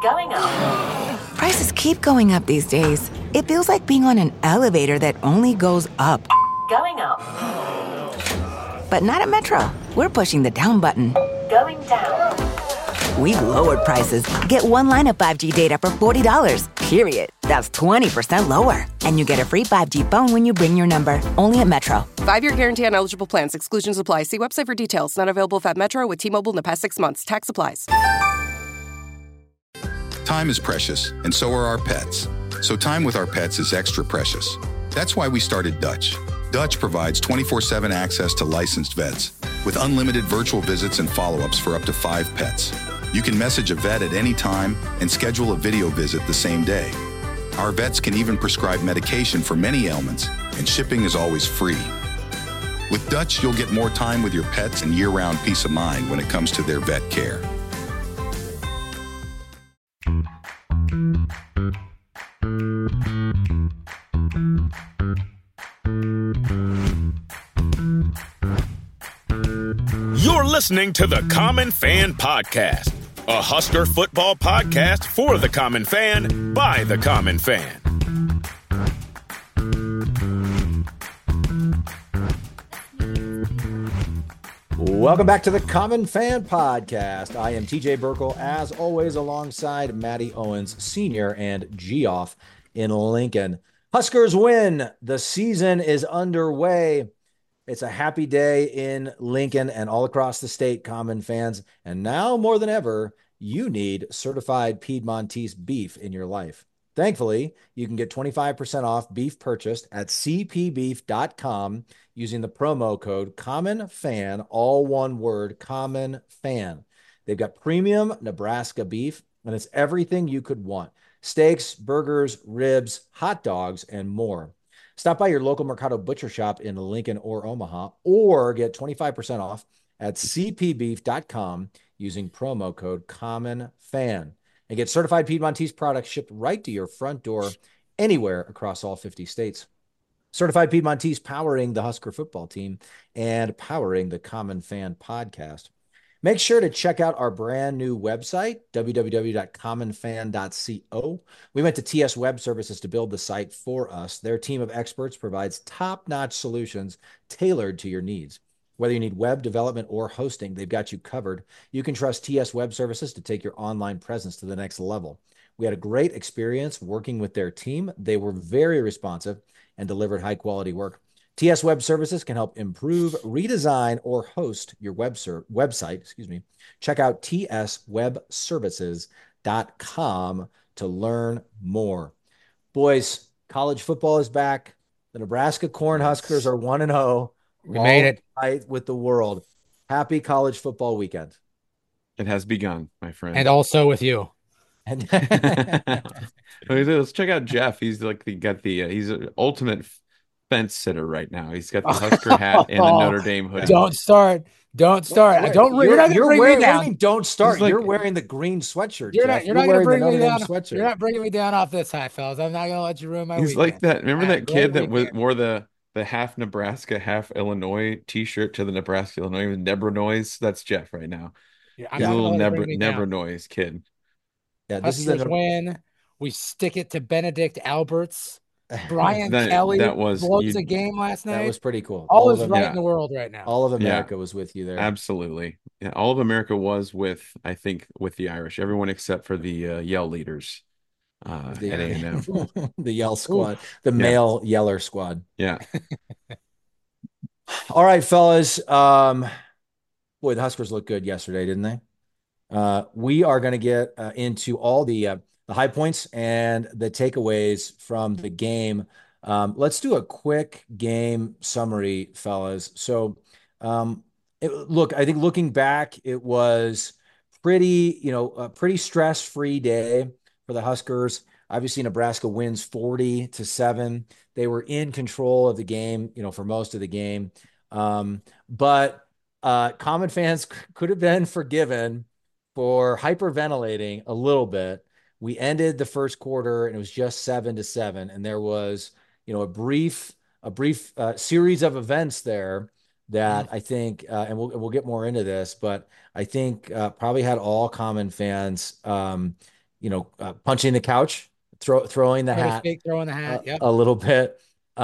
Going up. Prices keep going up these days. It feels like being on an elevator that only goes up. Going up. But not at Metro. We're pushing the down button. Going down. We've lowered prices. Get one line of 5G data for $40, period. That's 20% lower. And you get a free 5G phone when you bring your number. Only at Metro. 5-year guarantee on eligible plans. Exclusions apply. See website for details. Not available at Metro with T-Mobile in the past 6 months. Tax applies. Time is precious, and so are our pets. So time with our pets is extra precious. That's why we started Dutch. Dutch provides 24/7 access to licensed vets with unlimited virtual visits and follow-ups for up to 5 pets. You can message a vet at any time and schedule a video visit the same day. Our vets can even prescribe medication for many ailments, and shipping is always free. With Dutch, you'll get more time with your pets and year-round peace of mind when it comes to their vet care. You're listening to the Common Fan Podcast, a Husker football podcast for the common fan, by the common fan. Welcome back to the Common Fan Podcast. I am TJ Burkle, as always, alongside Matty Owens, Sr. and Geoff in Lincoln. Huskers win. The season is underway. It's a happy day in Lincoln and all across the state, Common fans. And now more than ever, you need certified Piedmontese beef in your life. Thankfully, you can get 25% off beef purchased at cpbeef.com using the promo code COMMONFAN, all one word, COMMONFAN. They've got premium Nebraska beef, and it's everything you could want. Steaks, burgers, ribs, hot dogs, and more. Stop by your local Mercado Butcher Shop in Lincoln or Omaha, or get 25% off at cpbeef.com using promo code COMMONFAN. And get certified Piedmontese products shipped right to your front door anywhere across all 50 states. Certified Piedmontese, powering the Husker football team and powering the Common Fan Podcast. Make sure to check out our brand new website, www.commonfan.co. We went to TS Web Services to build the site for us. Their team of experts provides top-notch solutions tailored to your needs. Whether you need web development or hosting, they've got you covered. You can trust TS Web Services to take your online presence to the next level. We had a great experience working with their team. They were very responsive and delivered high-quality work. TS Web Services can help improve, redesign, or host your website. Check out tswebservices.com to learn more. Boys, college football is back. The Nebraska Cornhuskers are 1-0. We made it. Right with the world. Happy college football weekend. It has begun, my friend. And also with you. And let's check out Jeff. He's like he's an ultimate fence sitter right now. He's got the Husker hat and the Notre Dame hoodie. Don't start. You're not going to bring me down. Don't start. Like, you're wearing the green sweatshirt. You're not going to bring me down. Sweatshirt. You're not bringing me down off this high, fellas. I'm not going to let you ruin my He's weekend. like that. Remember that kid that wore the half Nebraska, half Illinois t-shirt to the Nebraska Illinois with Nebranoise? That's Jeff right now. Yeah, he's a little Nebranoise kid. Yeah, this Huskers is win. We stick it to Benedict Alberts. Brian Kelly blows a game last night. That was pretty cool. All is right in the world right now. All of America was with you there. Absolutely. Yeah, all of America was with the Irish. Everyone except for the Yell leaders at A&M. The Yell squad. The male Yeller squad. Yeah. All right, fellas. Boy, the Huskers looked good yesterday, didn't they? We are going to get into all the high points and the takeaways from the game. Let's do a quick game summary, fellas. So, I think looking back, it was a pretty stress-free day for the Huskers. Obviously, Nebraska wins 40-7. They were in control of the game, for most of the game. But common fans could have been forgiven for hyperventilating a little bit. We ended the first quarter and it was just 7-7. And there was, a brief series of events there that I think, and we'll get more into this, but I think probably had all common fans, punching the couch, throwing the hat, throwing the hat, a little bit.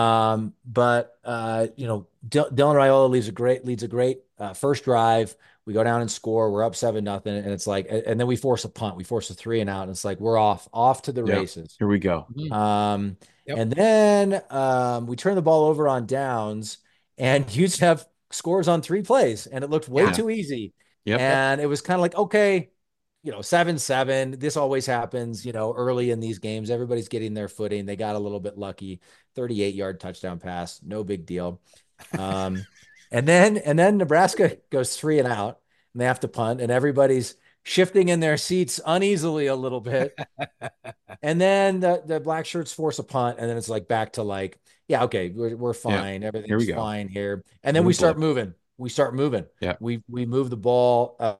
But Dylan Raiola leads a great first drive. We go down and score. We're up 7-0, and it's like, and then we force a punt. We force a 3 and out, and it's like we're off to the races. Here we go. And then we turn the ball over on downs, and UTEP scores on 3 plays, and it looked way too easy. And it was kind of like, okay, 7-7. This always happens, early in these games. Everybody's getting their footing. They got a little bit lucky. 38-yard touchdown pass, no big deal. And then Nebraska goes 3 and out, and they have to punt, and everybody's shifting in their seats uneasily a little bit. And then the black shirts force a punt, and then it's like back to like, yeah, okay, we're fine. Everything's fine here. And then we start moving. Yeah. We move the ball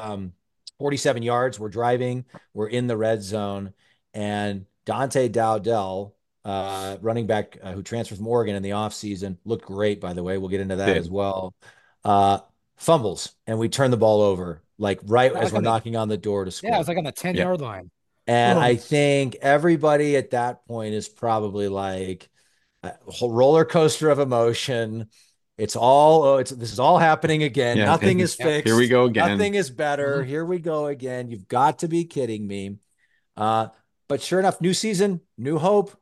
47 yards. We're driving. We're in the red zone, and Dante Dowdell, running back who transferred from Oregon in the offseason, looked great, by the way. We'll get into that as well. Fumbles, and we turn the ball over like as we're knocking on the door to score. Yeah, it was like on the 10-yard line. And I think everybody at that point is probably like a whole roller coaster of emotion. This is all happening again. Nothing is fixed. Here we go again. Nothing is better. Here we go again. You've got to be kidding me. But sure enough, new season, new hope,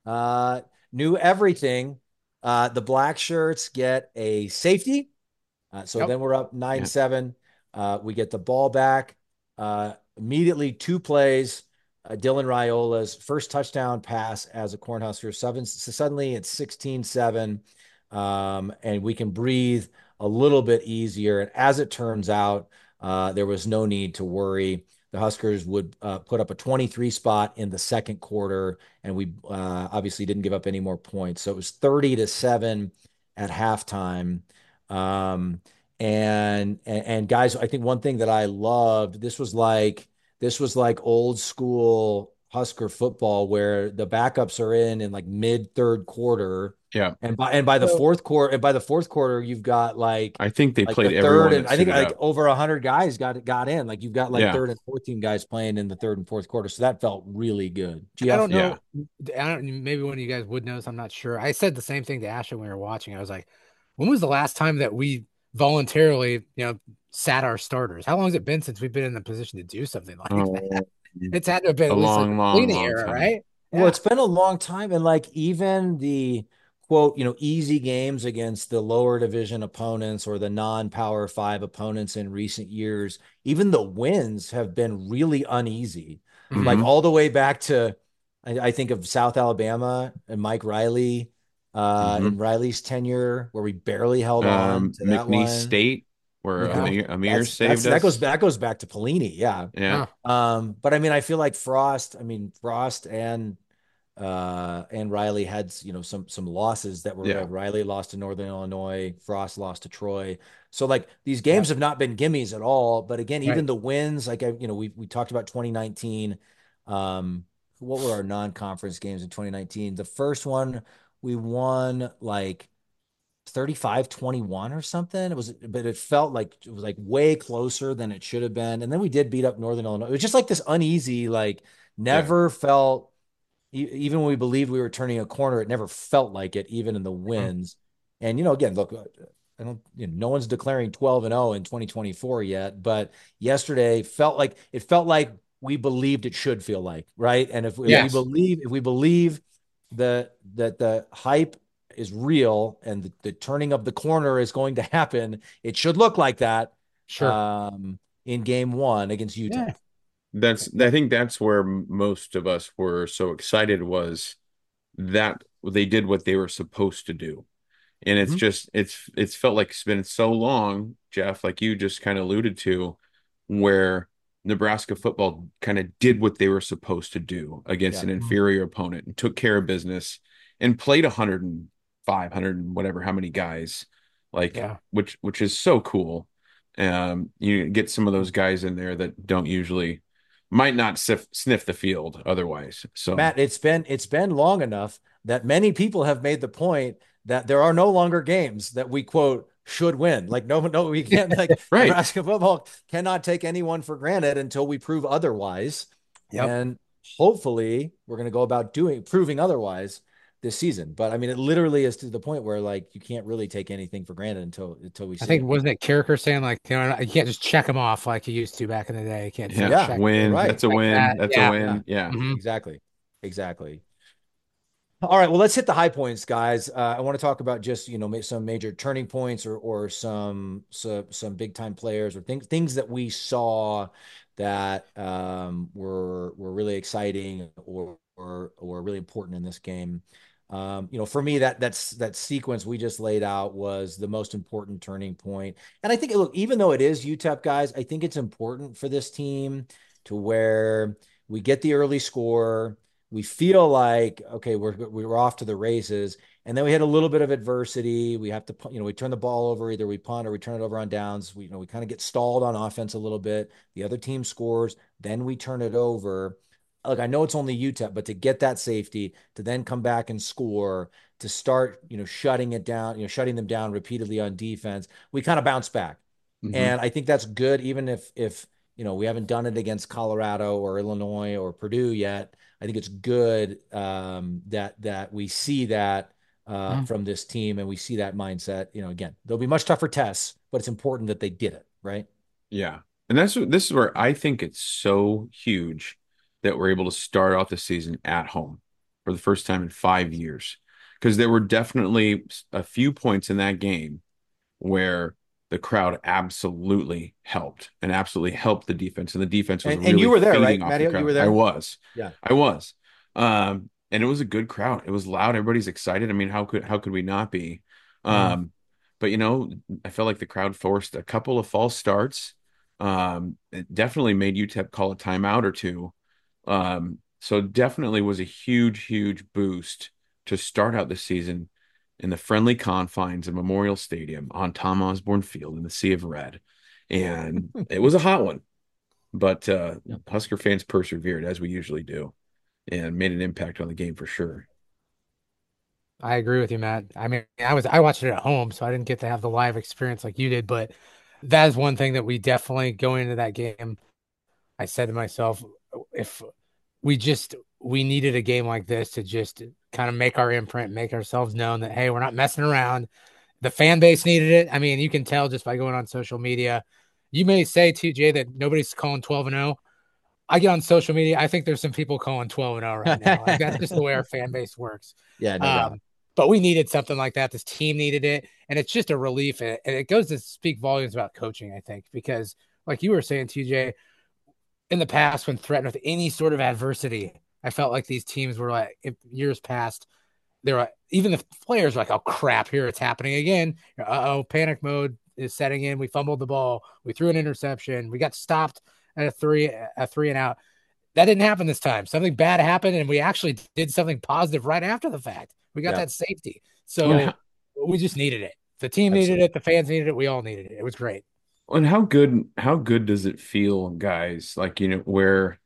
new everything. The black shirts get a safety. Then we're up 9-7. We get the ball back. Immediately 2 plays. Dylan Raiola's first touchdown pass as a Cornhusker. Suddenly it's 16-7. And we can breathe a little bit easier. And as it turns out, there was no need to worry. The Huskers would put up a 23 spot in the second quarter, and we obviously didn't give up any more points. So it was 30-7 at halftime. And guys, I think one thing that I loved, this was like old school Husker football where the backups are in like mid third quarter. Yeah. And by the fourth quarter, you've got like, I think they like played the everyone. And I think like over 100 guys got in. Like you've got like third and fourth team guys playing in the third and fourth quarter. So that felt really good. I don't know. Maybe one of you guys would know. So I'm not sure. I said the same thing to Ashley when we were watching. I was like, when was the last time that we voluntarily, sat our starters? How long has it been since we've been in the position to do something like that? It's had to have been a long era, time. right? Well, it's been a long time. And like even the quote, easy games against the lower division opponents or the non-Power 5 opponents in recent years, even the wins have been really uneasy. Like all the way back to, I think of South Alabama and Mike Riley, in Riley's tenure, where we barely held on to that McNeese one. State, where Amir saved us. That goes back to Pelini, yeah. But I mean, I feel like Frost and Riley had some losses that were like Riley lost to Northern Illinois, Frost lost to Troy. So like these games have not been gimmies at all. But again, even the wins, like we talked about 2019. What were our non-conference games in 2019? The first one we won like 35-21 or something. But it felt like it was like way closer than it should have been. And then we did beat up Northern Illinois. It was just like this uneasy, like never felt, even when we believed we were turning a corner, it never felt like it, even in the wins. And, again, look, no one's declaring 12-0 in 2024 yet, but yesterday felt like we believed it should feel like, right? And if we believe that the hype is real and the turning of the corner is going to happen, it should look like that. Sure. In game 1 against Utah. I think that's where most of us were so excited, was that they did what they were supposed to do. And it's just, it's felt like it's been so long, Jeff, like you just kind of alluded to, where Nebraska football kind of did what they were supposed to do against an inferior opponent and took care of business and played 100 and whatever, how many guys, which is so cool. You get some of those guys in there that don't usually, might not sniff the field otherwise. So Matt, it's been long enough that many people have made the point that there are no longer games that we quote should win. Like no, we can't, like Nebraska football cannot take anyone for granted until we prove otherwise. Yep. And hopefully we're going to go about proving otherwise this season. But I mean, it literally is to the point where like you can't really take anything for granted until we I see think it. wasn't it Carricker saying like you can't just check them off like you used to back in the day. You can't Yeah, Yeah, check you're win. right. That's a like win. that. That's a Yeah. Yeah, win. Yeah. Mhm. exactly. All right, well, let's hit the high points, guys. I want to talk about just some major turning points or some big time players or things that we saw that were really exciting or really important in this game. For me, that sequence we just laid out was the most important turning point. And I think, look, even though it is UTEP, guys, I think it's important for this team to where we get the early score. We feel like, okay, we're off to the races, and then we had a little bit of adversity. We have to, we turn the ball over, either we punt or we turn it over on downs. We kind of get stalled on offense a little bit. The other team scores, then we turn it over. Look, I know it's only UTEP, but to get that safety, to then come back and score, to start, shutting it down, shutting them down repeatedly on defense, we kind of bounce back. Hmm. And I think that's good, even if we haven't done it against Colorado or Illinois or Purdue yet. I think it's good that we see that Mhm. from this team, and we see that mindset. Again, there'll be much tougher tests, but it's important that they did it, right? Yeah. And this is where I think it's so huge that we're able to start off the season at home for the first time in 5 years. Because there were definitely a few points in that game where the crowd absolutely helped and absolutely helped the defense. And the defense was And you really were there, feeding right, off the Matteo? You crowd. were I there. was. Yeah. I was. And it was a good crowd. It was loud. Everybody's excited. I mean, how could we not be? Mhm. Um, but I felt like the crowd forced a couple of false starts. It definitely made UTEP call a timeout or two. So it definitely was a huge, huge boost to start out the season in the friendly confines of Memorial Stadium on Tom Osborne Field in the Sea of Red. And it was a hot one, but Husker fans persevered as we usually do and made an impact on the game for sure. I agree with you, Matt. I mean, I watched it at home, so I didn't get to have the live experience like you did, but that is one thing that we definitely going into that game. I said to myself, if we needed a game like this to just kind of make our imprint, make ourselves known that hey, we're not messing around. The fan base needed it. I mean, you can tell just by going on social media. You may say, TJ, that nobody's calling 12 and 0. I get on social media. I think there's some people calling 12 and 0 right now. Like that's just the way our fan base works. Yeah, no doubt. Um, but we needed something like that. This team needed it, and it's just a relief. And it goes to speak volumes about coaching, I think, because like you were saying, TJ, in the past when threatened with any sort of adversity, I felt like these teams were like in years past. They're like, even the players were like, "Oh crap, here it's happening again." Oh, panic mode is setting in. We fumbled the ball. We threw an interception. We got stopped at a three and out. That didn't happen this time. Something bad happened, and we actually did something positive right after the fact. We got Yeah, that safety. And So we just needed it. The team needed absolutely. it. The fans needed it. We all needed it. It was great. how good does it feel, guys? Like, where,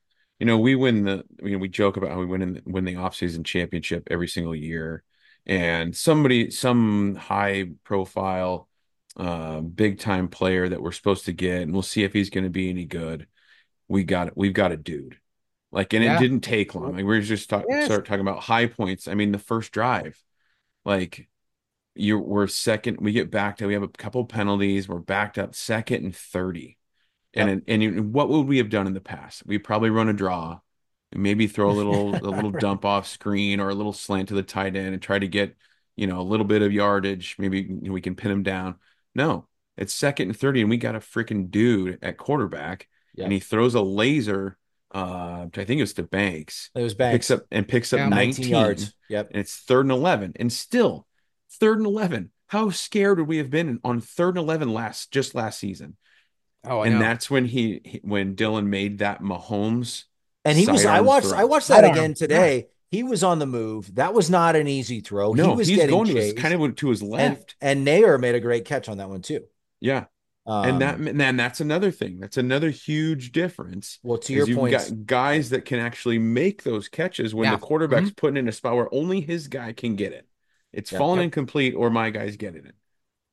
we joke about how we win the offseason championship every single year. And some high profile, big time player that we're supposed to get, and we'll see if he's going to be any good. We've got a dude. Like, and it Yeah. didn't take long. Like, we're just Yes. start talking about high points. I mean, the first drive, like, we're second. We have a couple penalties. We're backed up second and 30. Yep. What would we have done in the past? We probably run a draw, and maybe throw a little Right. dump off screen or a little slant to the tight end and try to get, a little bit of yardage. Maybe we can pin him down. No, it's second and 30, and we got a freaking dude at quarterback, and Yep. he throws a laser. I think it's to Banks. It was Picks Banks. up and picks up Yeah. 19 19, yards. Yep. and it's third and 11, and still third and 11. How scared would we have been on third and 11 last season? Oh, I And know. that's when when Dylan made that Mahomes And he was. I sidearm watched. I throw. watched that Sidearm. again today. He was on the move. That was not an easy throw. He No, was he's getting going to his kind chased, of to his and left. Nair made a great catch on that one too. Yeah. And Um, that's another thing. That's another huge difference well, to your is you've points, got guys that can actually make those catches when Yeah. the quarterback's putting in a spot where only his guy can get it. It's yeah. falling Yep. incomplete or my guy's getting it.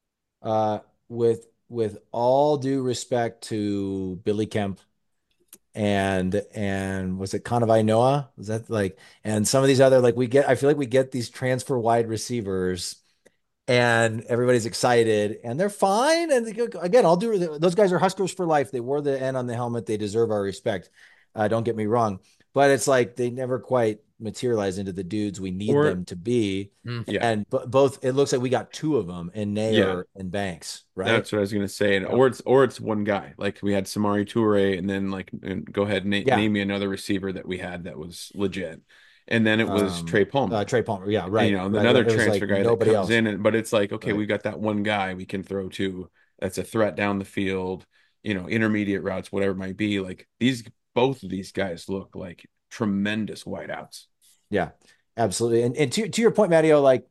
With all due respect to Billy Kemp and was it Kanawai Noah? Was that like, and some of these other, like I feel like we get these transfer wide receivers and everybody's excited and they're fine. And again, those guys are Huskers for life. They wore the N on the helmet. They deserve our respect. Don't get me wrong, but it's like they never quite materialize into the dudes we need them to be. Yeah. And both, it looks like we got two of them in Nair and Banks, right? That's what I was going to say. And, or it's one guy. Like we had Samari Toure, and then go ahead and name me another receiver that we had that was legit. And then it was Trey Palmer. Trey Palmer, yeah, right. And, another transfer guy that comes in, but it's like, okay, we've got that one guy we can throw to that's a threat down the field, intermediate routes, whatever it might be. Like both of these guys look like tremendous wideouts. Yeah, absolutely. And to your point, Matteo, like,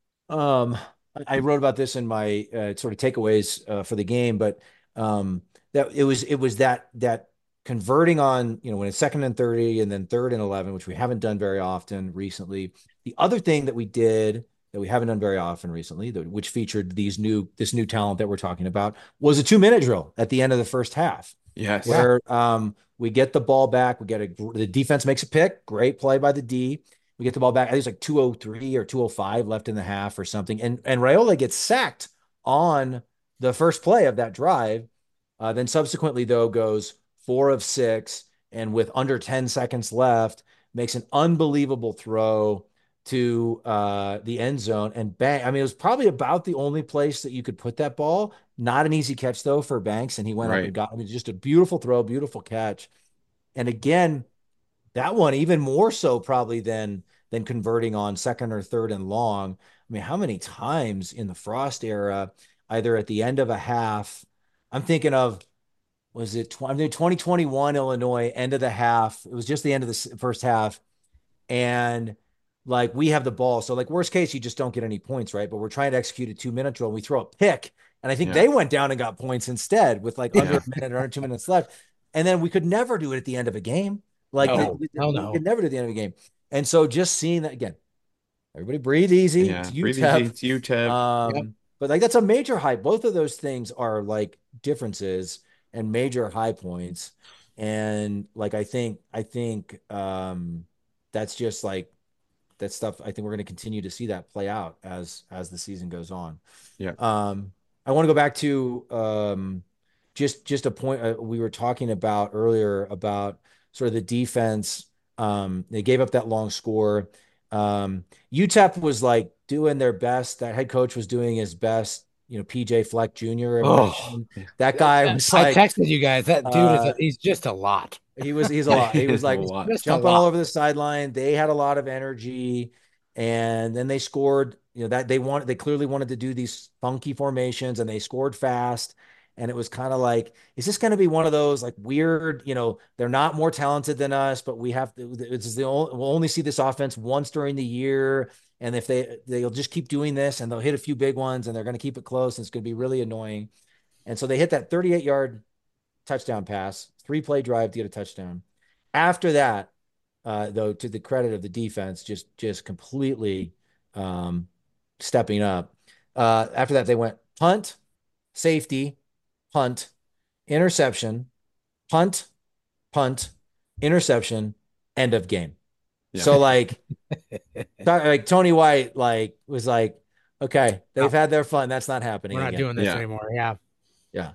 I wrote about this in my sort of takeaways for the game, but that it was that converting on, when it's 2nd and 30 and then 3rd and 11, which we haven't done very often recently. The other thing that we did that we haven't done very often recently, which featured this new talent that we're talking about, was a 2-minute drill at the end of the first half. Yes. Where we get the ball back, the defense makes a pick, great play by the D. We get the ball back. I think it's like 2:03 or 2:05 left in the half or something. And Raiola gets sacked on the first play of that drive. Then subsequently, though, goes 4 of 6, and with under 10 seconds left, makes an unbelievable throw to the end zone. And bang, I mean, it was probably about the only place that you could put that ball. Not an easy catch, though, for Banks. And he went up and got, just a beautiful throw, beautiful catch. And again, that one even more so probably than converting on 2nd or 3rd and long. I mean, how many times in the Frost era, either at the end of a half, I'm thinking of, was it 2021 Illinois, end of the half. It was just the end of the first half. And like, we have the ball. So like, worst case, you just don't get any points, right? But we're trying to execute a 2-minute drill. And we throw a pick. And I think they went down and got points instead with like under a minute or under 2 minutes left. And then we could never do it at the end of a game. Like, we could never do it at the end of a game. And so just seeing that again, everybody breathe easy. Yeah, it's UTEP. But like, that's a major high. Both of those things are like differences and major high points. And like, I think that's just like, that stuff. I think we're going to continue to see that play out as the season goes on. Yeah. I want to go back to just a point we were talking about earlier about sort of the defense. They gave up that long score. UTEP was like doing their best. That head coach was doing his best. PJ Fleck Jr. That guy was like, I texted you guys. That dude he's just a lot. He's a lot. He was like jumping all over the sideline. They had a lot of energy, and then they scored. That they clearly wanted to do these funky formations, and they scored fast. And it was kind of like, is this going to be one of those like weird, they're not more talented than us, but we'll only see this offense once during the year. And if they'll just keep doing this and they'll hit a few big ones and they're going to keep it close. And it's going to be really annoying. And so they hit that 38-yard touchdown pass, 3-play drive to get a touchdown. After that, though, to the credit of the defense, just completely stepping up. After that, they went punt, safety, punt, interception, punt, interception, end of game. Yeah. So like Tony White was like, okay, they've had their fun. That's not happening. We're not doing this anymore. Yeah. Yeah.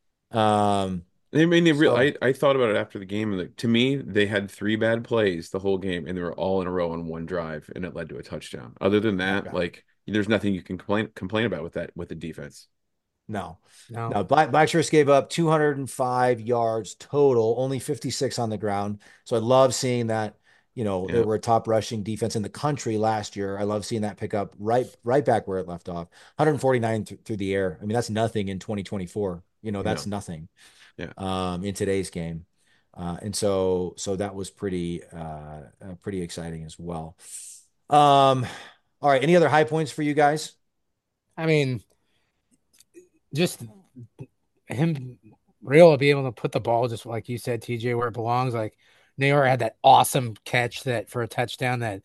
I thought about it after the game. Like, to me, they had 3 bad plays the whole game, and they were all in a row on one drive, and it led to a touchdown. Other than that, there's nothing you can complain about with the defense. No. Black Shirts gave up 205 yards total, only 56 on the ground. So I love seeing that. They were a top rushing defense in the country last year. I love seeing that pick up right back where it left off. 149 through the air. I mean, that's nothing in 2024. That's nothing. Yeah. In today's game. And so that was pretty exciting as well. All right. Any other high points for you guys? I mean, just him Raiola be able to put the ball, just like you said, TJ, where it belongs. Like, Nayor had that awesome catch for a touchdown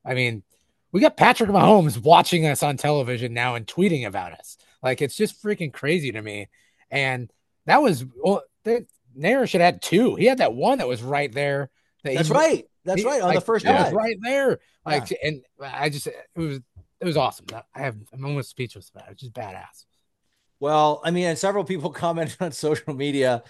we got Patrick Mahomes watching us on television now and tweeting about us. Like, it's just freaking crazy to me. And that was Nair should have had two. He had that one that was right there. That's right. That's right. On the first that drive. was right there. Yeah. And it was awesome. I'm almost speechless about it. It's just badass. Well, I mean, and several people commented on social media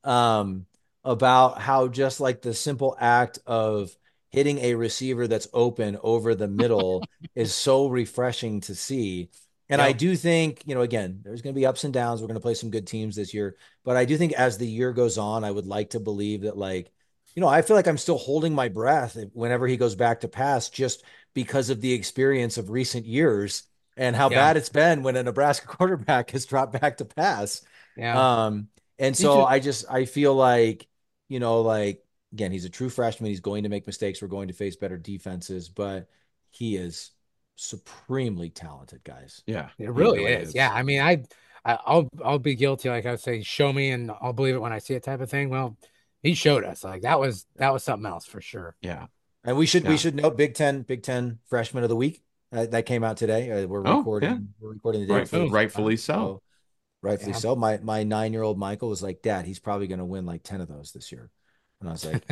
about how just like the simple act of hitting a receiver that's open over the middle is so refreshing to see. And I do think, again, there's going to be ups and downs. We're going to play some good teams this year. But I do think as the year goes on, I would like to believe that, I feel like I'm still holding my breath whenever he goes back to pass just because of the experience of recent years and how bad it's been when a Nebraska quarterback has dropped back to pass. Yeah. And so I feel like, again, he's a true freshman. He's going to make mistakes. We're going to face better defenses, but he is supremely talented, guys. Yeah, it really is. Yeah. I mean, I'll be guilty. Like I would say, show me and I'll believe it when I see it type of thing. Well, he showed us that was something else for sure. Yeah. And we should note Big Ten freshman of the week that came out today. We're recording the day. Rightfully so. Rightfully so. My 9-year-old Michael was like, Dad, he's probably going to win like 10 of those this year. And I was like,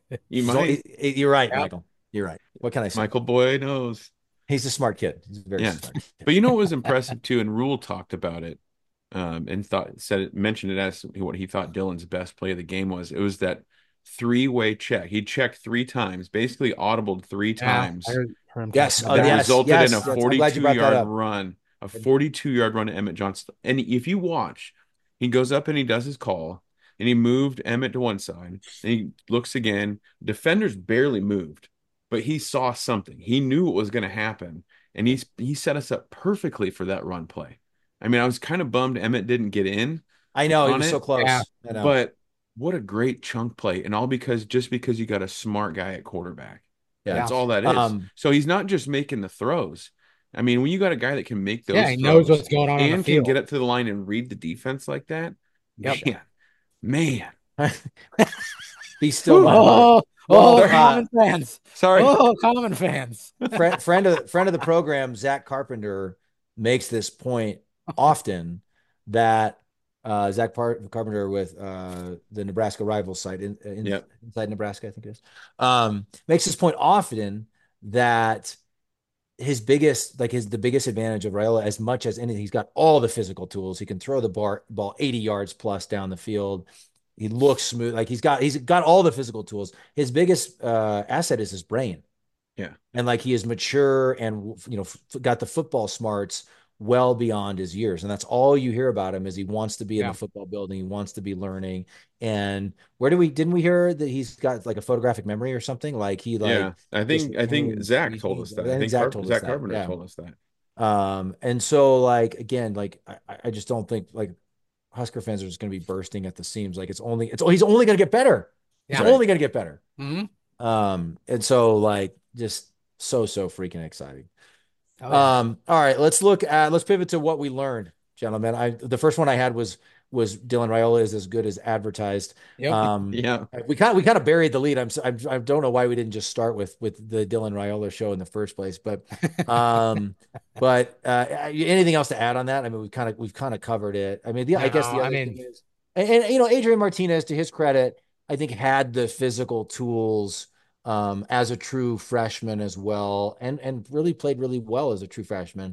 you're right, Michael. You're right. What can I say? Michael Boy knows. He's a smart kid. He's a very smart kid. But what was impressive too, and Rule talked about it, and mentioned it as what he thought Dylan's best play of the game was. It was that three-way check. He checked 3 times, basically audibled 3 times. Yes. That resulted in a 42-yard run. A 42-yard run to Emmett Johnson. And if you watch, he goes up and he does his call, and he moved Emmett to one side, and he looks again. Defenders barely moved, but he saw something. He knew what was going to happen, and he set us up perfectly for that run play. I mean, I was kind of bummed Emmett didn't get in. I know, he was so close. Yeah. But what a great chunk play, and all because you got a smart guy at quarterback. Yeah. That's all that is. So he's not just making the throws. I mean, when you got a guy that can make those he knows what's going on and the field. can get up to the line and read the defense like that, man. Be still. Common fans. Sorry. Common fans. friend of the program, Zach Carpenter, makes this point often that Zach Carpenter with the Nebraska rival site inside Nebraska, I think it is, makes this point often that the biggest advantage of Raiola, as much as anything, he's got all the physical tools. He can throw the ball 80 yards plus down the field. He looks smooth. Like he's got all the physical tools. His biggest asset is his brain. Yeah. And he is mature and, got the football smarts well beyond his years. And that's all you hear about him is he wants to be in the football building. He wants to be learning. And didn't we hear that he's got a photographic memory or something? I think Zach told us that. I think Zach Carpenter told us that. And so again, I just don't think Husker fans are just going to be bursting at the seams. He's only going to get better. He's only going to get better. Mm-hmm. And so just so freaking exciting. All right, let's pivot to what we learned, gentlemen. The first one I had was Dylan Raiola is as good as advertised. Yep. We kind of buried the lead. I don't know why we didn't just start with the Dylan Raiola show in the first place, but anything else to add on that? I mean, we've kind of covered it. I mean, the other thing is, and Adrian Martinez, to his credit, I think had the physical tools as a true freshman as well, and really played really well as a true freshman.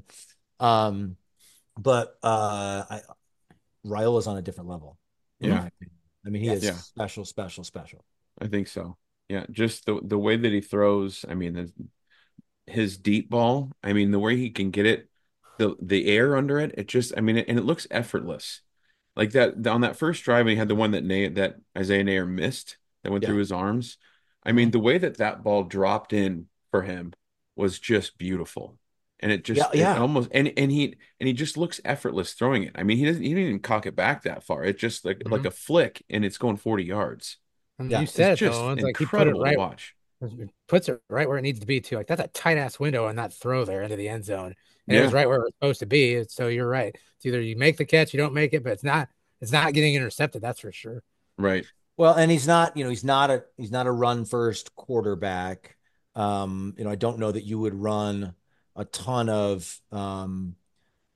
But Raiola's on a different level. Yeah. I mean, he is special. I think so. Yeah. Just the way that he throws. I mean, his deep ball. I mean, the way he can get it, the air under it. It just. I mean, and it looks effortless. Like that on that first drive, and he had the one that Isaiah Nair missed that went through his arms. I mean, the way that ball dropped in for him was just beautiful. And it just it almost and he just looks effortless throwing it. I mean, he didn't even cock it back that far. It's just like a flick, and it's going 40 yards. And you said it's just incredible to watch. Puts it right where it needs to be too. That's a tight ass window on that throw there into the end zone. And it was right where it was supposed to be. So you're right. It's either you make the catch, you don't make it, but it's not getting intercepted. That's for sure. Right. Well, and he's not a run first quarterback. I don't know that you would run a ton of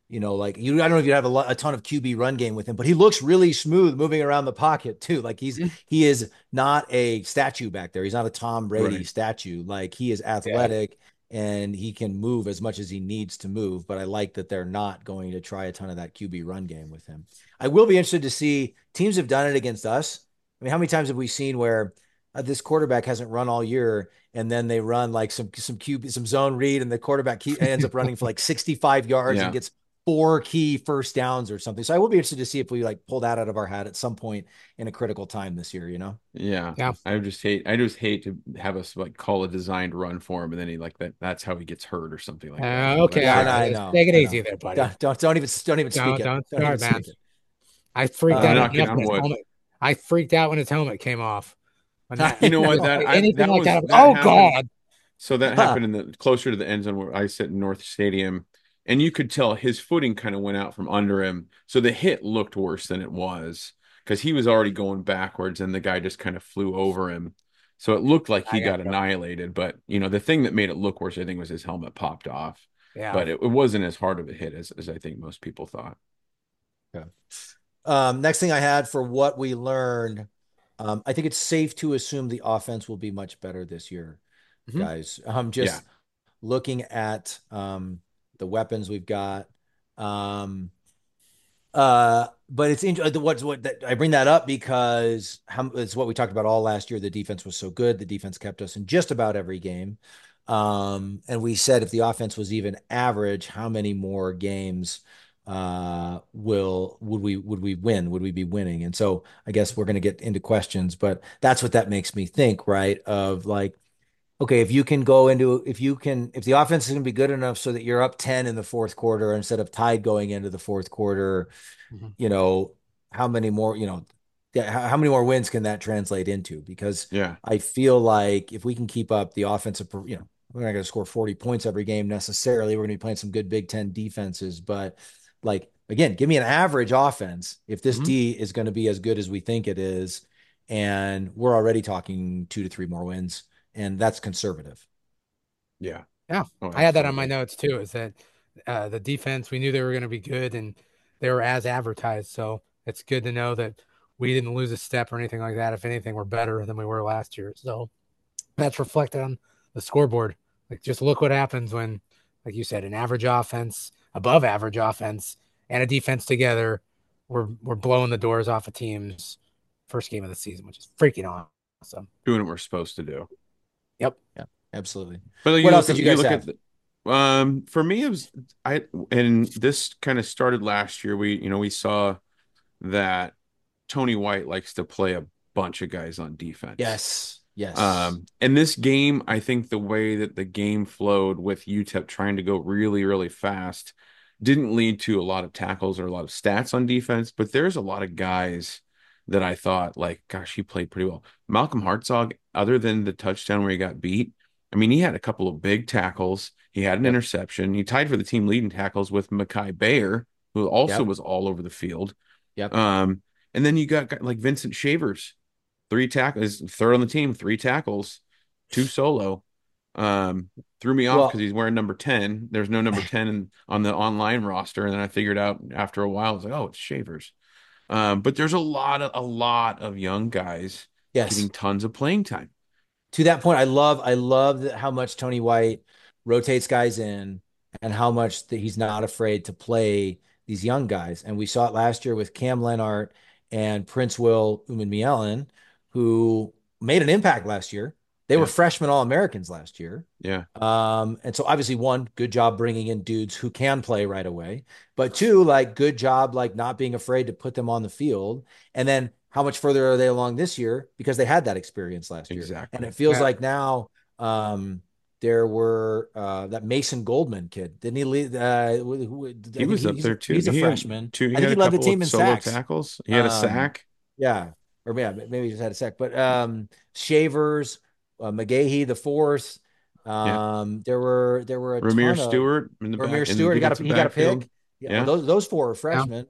like I don't know if you have a ton of QB run game with him, but he looks really smooth moving around the pocket too. Like he is not a statue back there. He's not a Tom Brady statue. Like he is athletic and he can move as much as he needs to move. But I like that they're not going to try a ton of that QB run game with him. I will be interested to see teams have done it against us. I mean, how many times have we seen where this quarterback hasn't run all year, and then they run like some QB, some zone read, and the quarterback ends up running for like 65 yards and gets 4 key first downs or something. So I will be interested to see if we like pull that out of our hat at some point in a critical time this year, Yeah. I just hate to have us like call a designed run for him and then he like that's how he gets hurt or something like that. Okay. I know. Take it easy there, buddy. Don't even speak it. Don't start, man. I freaked out. I freaked out when his helmet came off. You know what? God. So that happened closer to the end zone where I sit in North Stadium, and you could tell his footing kind of went out from under him. So the hit looked worse than it was because he was already going backwards, and the guy just kind of flew over him. So it looked like he got annihilated. But the thing that made it look worse, I think, was his helmet popped off. Yeah. But it wasn't as hard of a hit as I think most people thought. Yeah. Next thing I had for what we learned, I think it's safe to assume the offense will be much better this year, guys. Looking at the weapons we've got. But it's what I bring that up because it's what we talked about all last year. The defense was so good. The defense kept us in just about every game. And we said if the offense was even average, how many more games would we win? Would we be winning? And so I guess we're going to get into questions, but that's what that makes me think, right? Of like, okay, if the offense is going to be good enough so that you're up 10 in the fourth quarter instead of tied going into the fourth quarter, how many more, how many more wins can that translate into? Because I feel like if we can keep up the offensive, we're not going to score 40 points every game necessarily. We're going to be playing some good Big Ten defenses, but like, again, give me an average offense if this D is going to be as good as we think it is. And we're already talking 2 to 3 more wins, and that's conservative. Yeah. Yeah. I had that on my notes too, is that the defense, we knew they were going to be good and they were as advertised. So it's good to know that we didn't lose a step or anything like that. If anything, we're better than we were last year. So that's reflected on the scoreboard. Like, just look what happens when, like you said, an average offense, above average offense, and a defense together, we're blowing the doors off of teams first game of the season, which is freaking awesome. Doing what we're supposed to do. Yep. Yeah, absolutely. But what else did you guys have? For me, it was and this kind of started last year. We saw that Tony White likes to play a bunch of guys on defense. Yes. And this game, I think the way that the game flowed with UTEP trying to go really, really fast didn't lead to a lot of tackles or a lot of stats on defense, but there's a lot of guys that I thought, like, gosh, he played pretty well. Malcolm Hartzog, other than the touchdown where he got beat, I mean, he had a couple of big tackles. He had an interception. He tied for the team leading tackles with Mekhi Bayer, who also was all over the field. Yep. And then you got like Vincent Shavers, 3 tackles, third on the team, 3 tackles, 2 solo. Threw me off because he's wearing number 10. There's no number 10 on the online roster, and then I figured out after a while, I was like, oh, it's Shavers. But there's a lot of young guys getting tons of playing time. To that point, I love how much Tony White rotates guys in and how much that he's not afraid to play these young guys. And we saw it last year with Cam Lenart and Prince Will Umanmielen, who made an impact last year. They were freshman All-Americans last year. Yeah. And so obviously, 1, good job bringing in dudes who can play right away. But 2, like, good job, like, not being afraid to put them on the field. And then how much further are they along this year? Because they had that experience last year. Exactly. And it feels like now there were that Mason Goldman kid. Didn't he lead? He was up there too. He's a freshman. I think he led the team in sacks. Tackles. He had a sack. Yeah. Or maybe he just had a sack. But Shavers, McGahee the fourth. There were a Ramir ton Stewart in the back. Ramir Stewart, he got a pick. Yeah. Those 4 are freshmen.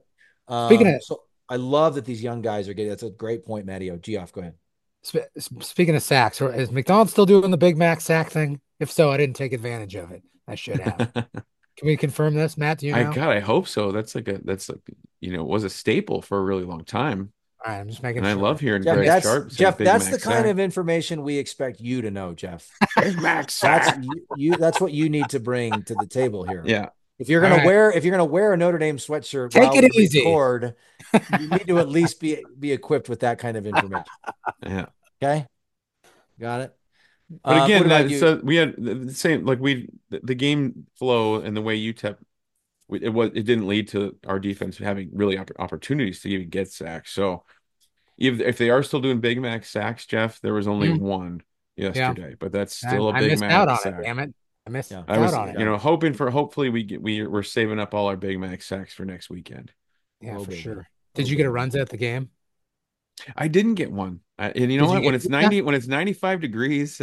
So I love that these young guys are getting. That's a great point, Matty. Geoff, go ahead. Speaking of sacks, is McDonald still doing the Big Mac sack thing? If so, I didn't take advantage of it. I should have. Can we confirm this, Matt? Do you know? I hope so. That's like, was a staple for a really long time. All right, I'm just making And I sure. love hearing Jeff, Greg Sharp say Big that's Mac the kind sack. of information we expect you to know, Jeff. Big Mac That's sack. that's what you need to bring to the table here. Yeah. If you're All gonna right. wear a Notre Dame sweatshirt Take while it we easy. record, you need to at least be equipped with that kind of information. Yeah. Okay, got it. But again, what about you? so we had the same, like the game flow and the way UTEP, it didn't lead to our defense having really opportunities to even get sacks. So if they are still doing Big Mac sacks, Jeff, there was only one yesterday, but that's still a I Big missed Mac out on sack. it. Damn it! I missed Yeah. I was, out on it. hopefully we're saving up all our Big Mac sacks for next weekend. Yeah, Oh, for baby. sure. Did you get a runs at the game? I didn't get one. And you know Did you what? get When it's pizza? 90, when it's 95 degrees,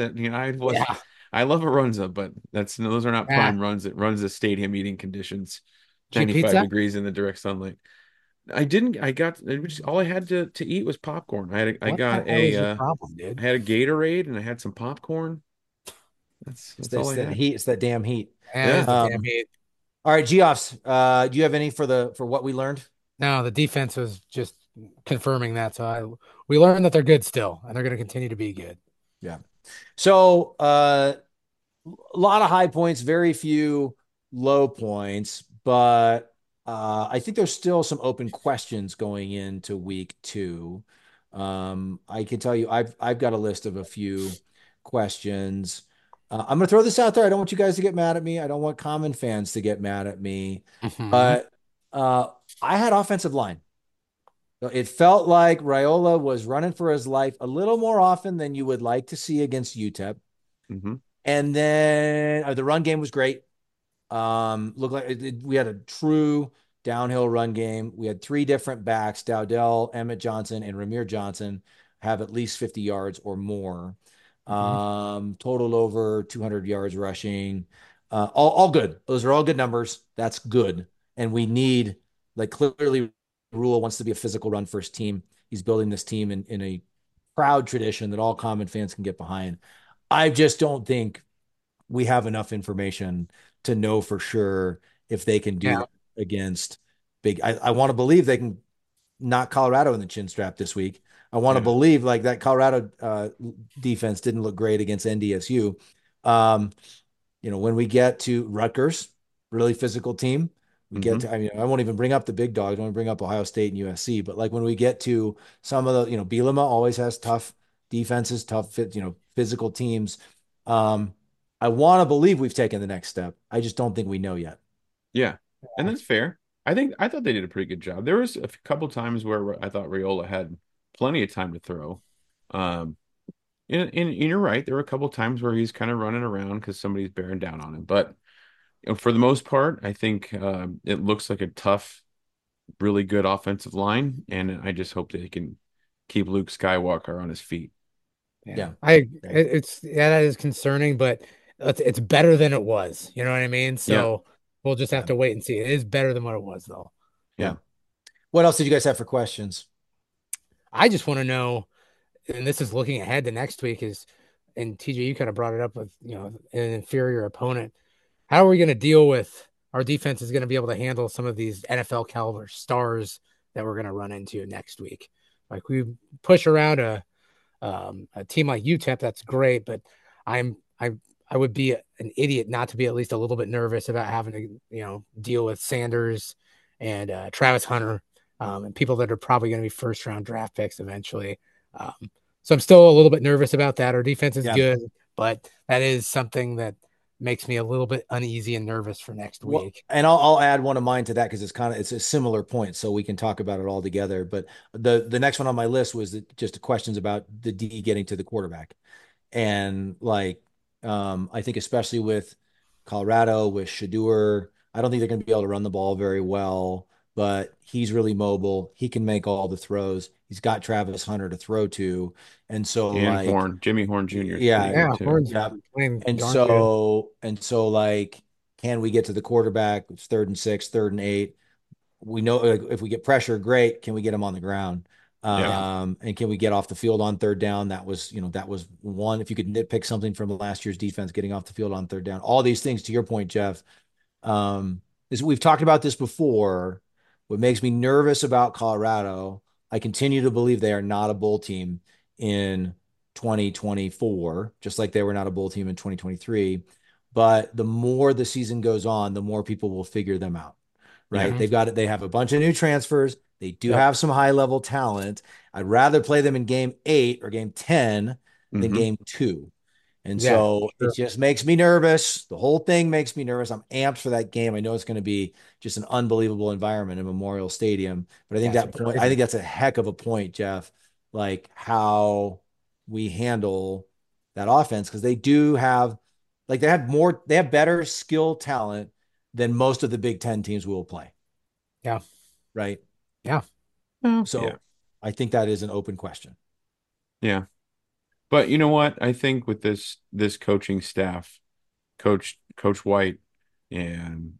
I love a runza, but those are not prime runs. It runs the stadium eating conditions. Did you get 95 pizza? degrees in the direct sunlight. All I had to eat was popcorn. I What the hell is your problem, dude? I had a Gatorade and I had some popcorn. That's all I that had. heat. It's that damn heat. Yeah, it's the damn heat. All right, Geoffs, do you have any for what we learned? No, the defense was just confirming that. So we learned that they're good still, and they're going to continue to be good. Yeah. So a lot of high points, very few low points, but I think there's still some open questions going into week 2. I can tell you, I've got a list of a few questions. I'm going to throw this out there. I don't want you guys to get mad at me. I don't want common fans to get mad at me. But I had offensive line. It felt like Raiola was running for his life a little more often than you would like to see against UTEP. Mm-hmm. And then the run game was great. Looked like we had a true downhill run game. We had 3 different backs, Dowdell, Emmett Johnson, and Ramir Johnson, have at least 50 yards or more. Total over 200 yards rushing. All good. Those are all good numbers. That's good. And we need, like, clearly Rhule wants to be a physical run first team. He's building this team in a proud tradition that all common fans can get behind. I just don't think we have enough information to know for sure if they can do that against big. I want to believe they can knock Colorado in the chin strap this week. I want to believe like that Colorado defense didn't look great against NDSU. When we get to Rutgers, really physical team, we get to, I won't even bring up the big dogs. I won't bring up Ohio State and USC, but like when we get to some of the, Bielema always has tough defenses, tough, physical teams. I want to believe we've taken the next step. I just don't think we know yet. Yeah. And that's fair. I thought they did a pretty good job. There was a couple times where I thought Raiola had plenty of time to throw. And you're right. There were a couple times where he's kind of running around because somebody's bearing down on him. But for the most part, I think it looks like a tough, really good offensive line. And I just hope that he can keep Luke Skywalker on his feet. Yeah. That is concerning, but it's better than it was. You know what I mean? So we'll just have to wait and see. It is better than what it was, though. Yeah. What else did you guys have for questions? I just want to know, and this is looking ahead to next week, and TJ, you kind of brought it up with, an inferior opponent. How are we going to deal with our defense is going to be able to handle some of these NFL caliber stars that we're going to run into next week? Like, we push around a team like UTEP, that's great, but I would be an idiot not to be at least a little bit nervous about having to, deal with Sanders and Travis Hunter, and people that are probably going to be first round draft picks eventually. So I'm still a little bit nervous about that. Our defense is good, but that is something that makes me a little bit uneasy and nervous for next week. And I'll add one of mine to that because it's a similar point, so we can talk about it all together. But the next one on my list was just questions about the D getting to the quarterback, and like I think especially with Colorado, with Shedeur, I don't think they're going to be able to run the ball very well. But he's really mobile. He can make all the throws. He's got Travis Hunter to throw to, and so Jimmy Horn Jr. Horn's and so like, can we get to the quarterback? It's 3rd and 6, 3rd and 8. We know if we get pressure, great. Can we get him on the ground? And can we get off the field on 3rd down? That was one. If you could nitpick something from last year's defense, getting off the field on 3rd down, all these things. To your point, Jeff, is we've talked about this before. What makes me nervous about Colorado, I continue to believe they are not a bowl team in 2024, just like they were not a bowl team in 2023. But the more the season goes on, the more people will figure them out, right? They have a bunch of new transfers. They do have some high level talent. I'd rather play them in game 8 or game 10 than game 2. And so it just makes me nervous. The whole thing makes me nervous. I'm amped for that game. I know it's going to be just an unbelievable environment in Memorial Stadium. But I think I think that's a heck of a point, Jeff, like how we handle that offense, because they do have, like, they have better skill talent than most of the Big Ten teams will play. Yeah. Right. Yeah. So I think that is an open question. Yeah. But you know what? I think with this coaching staff, Coach White and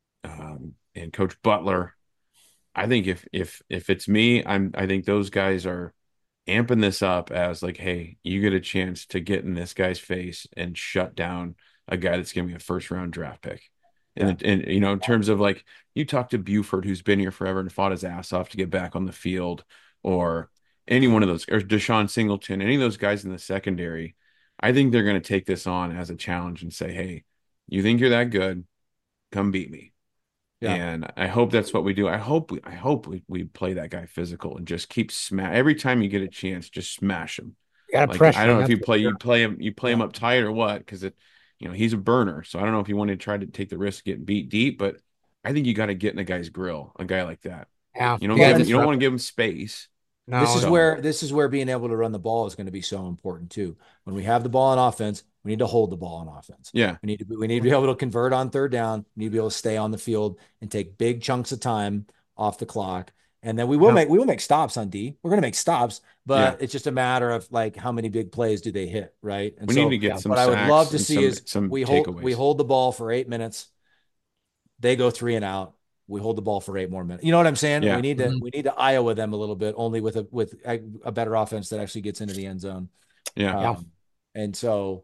Coach Butler, I think if it's me, I think those guys are amping this up as like, hey, you get a chance to get in this guy's face and shut down a guy that's going to be a first round draft pick. And you know, in terms of like, you talk to Buford, who's been here forever and fought his ass off to get back on the field, or any one of those, or Deshaun Singleton, any of those guys in the secondary, I think they're going to take this on as a challenge and say, hey, you think you're that good? Come beat me. Yeah. And I hope that's what we do. I hope we play that guy physical and just keep smash every time you get a chance, just smash him. Like, I don't know if you play him up tight or what, because he's a burner. So I don't know if you want to try to take the risk of getting beat deep, but I think you got to get in a guy's grill, a guy like that. Yeah. You don't want to give him space. No, this is where being able to run the ball is going to be so important too. When we have the ball on offense, we need to hold the ball on offense. Yeah. We need to be able to convert on third down. We need to be able to stay on the field and take big chunks of time off the clock. And then we will make stops on D. We're going to make stops, but it's just a matter of like how many big plays do they hit, right? And we need to get some. What I would love to see is we hold the ball for 8 minutes. They go 3 and out. We hold the ball for 8 more minutes. You know what I'm saying? Yeah. We need to Iowa them a little bit, only with a better offense that actually gets into the end zone. Yeah. And so,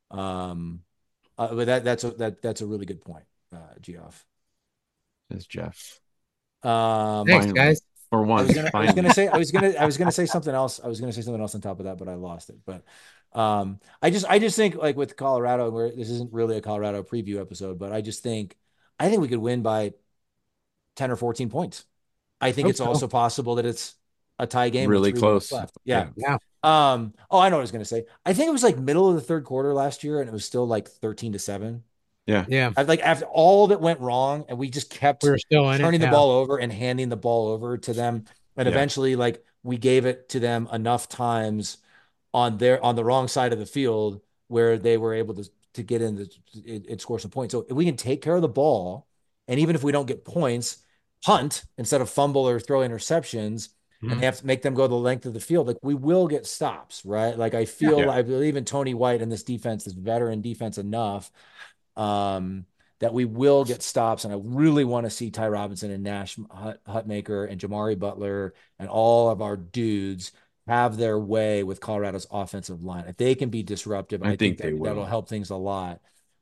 but that's a really good point, Geoff. That's Jeff. Thanks, guys. For once, I was gonna say something else. I was gonna say something else on top of that, but I lost it. But I just think, like, with Colorado, where this isn't really a Colorado preview episode, but I think we could win by 10 or 14 points. I think it's also possible that it's a tie game. Really close. Left. Yeah. I know what I was going to say. I think it was like middle of the third quarter last year, and it was still like 13-7. Yeah. Like, after all that went wrong, and we just kept turning the ball over and handing the ball over to them. And eventually, like, we gave it to them enough times on the wrong side of the field where they were able to get in and score some points. So if we can take care of the ball, and even if we don't get points, punt instead of fumble or throw interceptions, and they have to make them go the length of the field, like, we will get stops, right? Like, I believe in Tony White and this defense, this veteran defense, enough that we will get stops. And I really want to see Ty Robinson and Nash Hutmaker and Jamari Butler and all of our dudes have their way with Colorado's offensive line. If they can be disruptive, I think that'll help things a lot.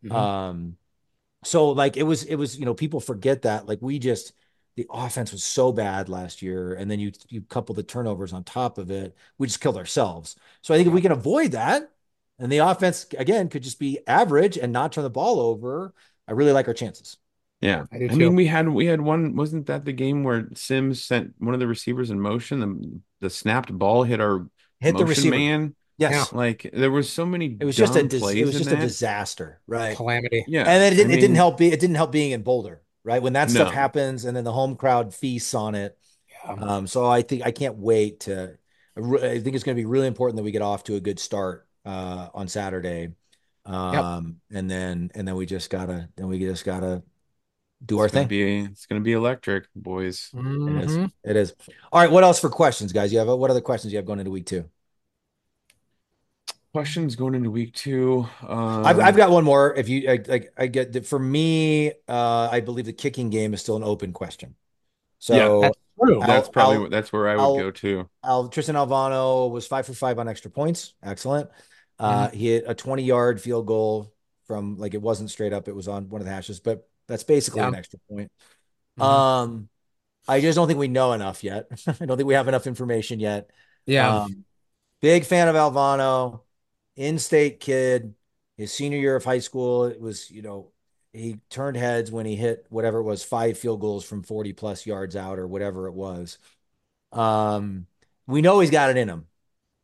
So, like, it was, people forget that, like, the offense was so bad last year, and then you couple the turnovers on top of it, we just killed ourselves. So I think if we can avoid that, and the offense again could just be average and not turn the ball over, I really like our chances. Yeah. I mean, we had one, wasn't that the game where Sims sent one of the receivers in motion? The snapped ball hit the receiver man. Yes. Like, there was so many. It was just a disaster, right? Calamity. Yeah. And then it didn't help being in Boulder, right? When that stuff happens, and then the home crowd feasts on it. Yeah. So I can't wait I think it's going to be really important that we get off to a good start on Saturday. And then we just gotta do our thing. It's going to be electric, boys. It is. All right. What else for questions, guys? What other questions you have going into week 2? Questions going into week 2. I've got one more. If you I get that, for me, I believe the kicking game is still an open question. So that's true. That's where I would go to. Tristan Alvano was 5 for 5 on extra points. Excellent. He hit a 20-yard field goal from, like, it wasn't straight up, it was on one of the hashes, but That's basically Yeah. an extra point. Mhm. I just don't think we know enough yet. I don't think we have enough information yet. Yeah. Um, Big fan of Alvano, in-state kid. His senior year of high school, it was, he turned heads when he hit whatever it was, 5 field goals from 40 plus yards out or whatever it was. Um, we know he's got it in him.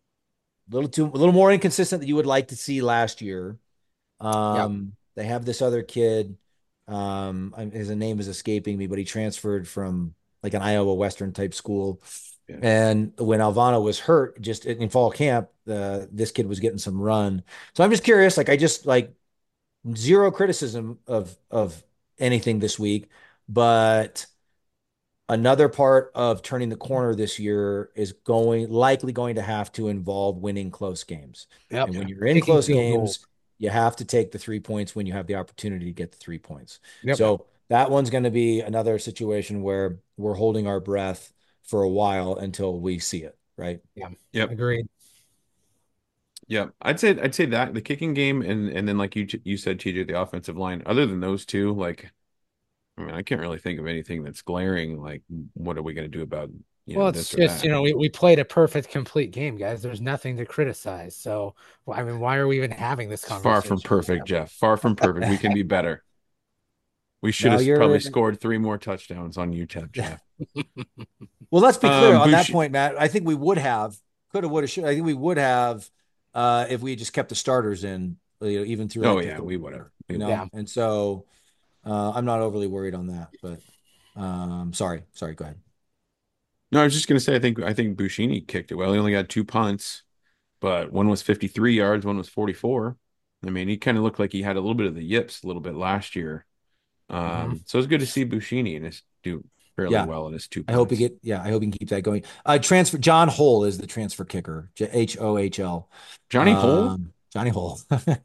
A little more inconsistent than you would like to see last year. Yeah. They have this other kid. His name is escaping me, but he transferred from like an Iowa Western type school. Yeah. And when Alvano was hurt, just in fall camp, this kid was getting some run. So I'm just curious. Like I just like zero criticism of anything this week, but another part of turning the corner this year is likely going to have to involve winning close games. Yep. And when you're in Kicking close field games, goals. you have to take the 3 points when you have the opportunity to get the 3 points. Yep. So that one's going to be another situation where we're holding our breath for a while until we see it, right? Yeah. Yep. Agreed. Yeah, I'd say that the kicking game and then like you said, TJ, the offensive line. Other than those two, like, I mean, I can't really think of anything that's glaring. Like, what are we going to do about Well, this it's or just, that? we played a perfect, complete game, guys. There's nothing to criticize. So, I mean, why are we even having this It's far from conversation? perfect, Jeff. Far from perfect. We can be better. We should Now have you're probably scored 3 more touchdowns on UTEP, Jeff. Well, let's be clear on that Bush, point, Matt. I think we would have, could have, would have, should. I think we would have, if we just kept the starters in, even through. Oh like yeah, we would have. Yeah. And so I'm not overly worried on that. But sorry, go ahead. No, I was just gonna say I think Bushini kicked it well. He only got 2 punts, but one was 53 yards, one was 44. I mean, he kind of looked like he had a little bit of the yips a little bit last year. So it's good to see Bushini and his do fairly well in his 2 punts. I hope he can keep that going. Transfer John Hole is the transfer kicker. Hohl. Johnny Hole? Johnny Hole.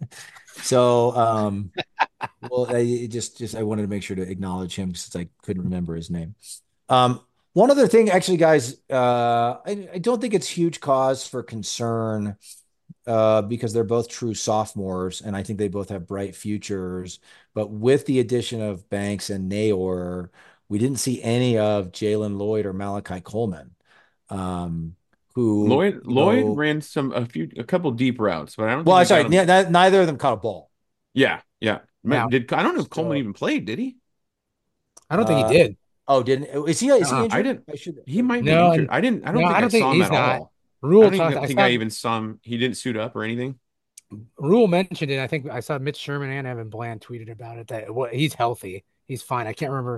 So well, I wanted to make sure to acknowledge him since I couldn't remember his name. One other thing, actually, guys, I don't think it's huge cause for concern because they're both true sophomores, and I think they both have bright futures. But with the addition of Banks and Nayor, we didn't see any of Jalen Lloyd or Malachi Coleman, who Lloyd ran a couple deep routes, but I don't. Well, I'm think sorry, neither of them caught a ball. Yeah. Now- I don't know if Coleman even played. Did he? I don't think he did. Oh, didn't? Is he injured? I didn't. I should. He might be No, injured. I don't think I I don't think saw him he's at not. all. Rule I don't talked. even think I even saw him. He didn't suit up or anything. Rule mentioned it. I think I saw Mitch Sherman and Evan Bland tweeted about it that he's healthy. He's fine. I can't remember.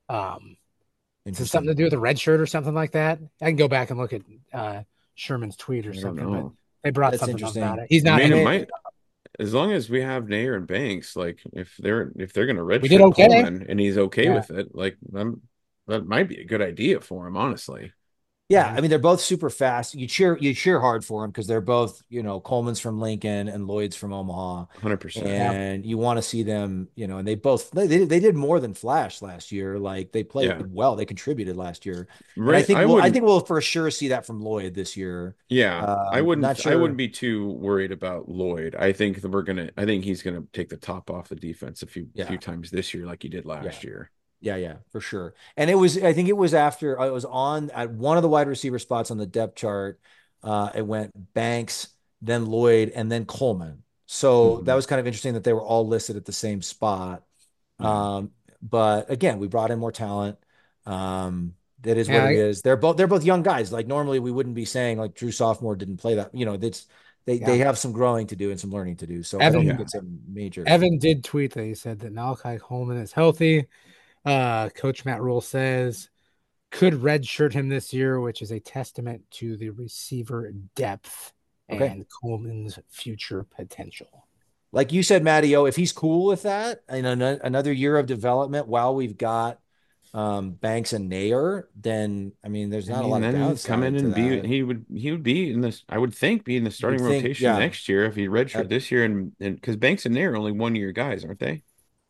Is it something to do with a red shirt or something like that? I can go back and look at Sherman's tweet or something. But they brought something up about it. He's not. I mean, it might. As long as we have Nair and Banks, like if they're going to redshirt Coleman and he's okay with it, like that might be a good idea for him, honestly. Yeah, I mean they're both super fast. You cheer hard for them because they're both, Coleman's from Lincoln and Lloyd's from Omaha. 100%. And you want to see them, and they did more than flash last year. Like they played well, they contributed last year. Right. I think we'll for sure see that from Lloyd this year. Yeah, I wouldn't be too worried about Lloyd. I think he's gonna take the top off the defense a few times this year, like he did last year. Yeah, for sure. And I think it was after I was on at one of the wide receiver spots on the depth chart. It went Banks, then Lloyd, and then Coleman. So that was kind of interesting that they were all listed at the same spot. But again, we brought in more talent. That is what it is. They're both young guys. Like normally we wouldn't be saying like Drew sophomore didn't play that. They have some growing to do and some learning to do. So I don't think it's a major. Evan did tweet that he said that Malachi Coleman is healthy. Coach Matt Rule says could redshirt him this year, which is a testament to the receiver depth and Coleman's future potential. Like you said, Matty, if he's cool with that, another year of development while we've got Banks and Nair, then there's not a lot of downside. Come in and he would be in this. I would think be in the starting rotation next year if he redshirt this year, and because Banks and Nair are only 1 year guys, aren't they?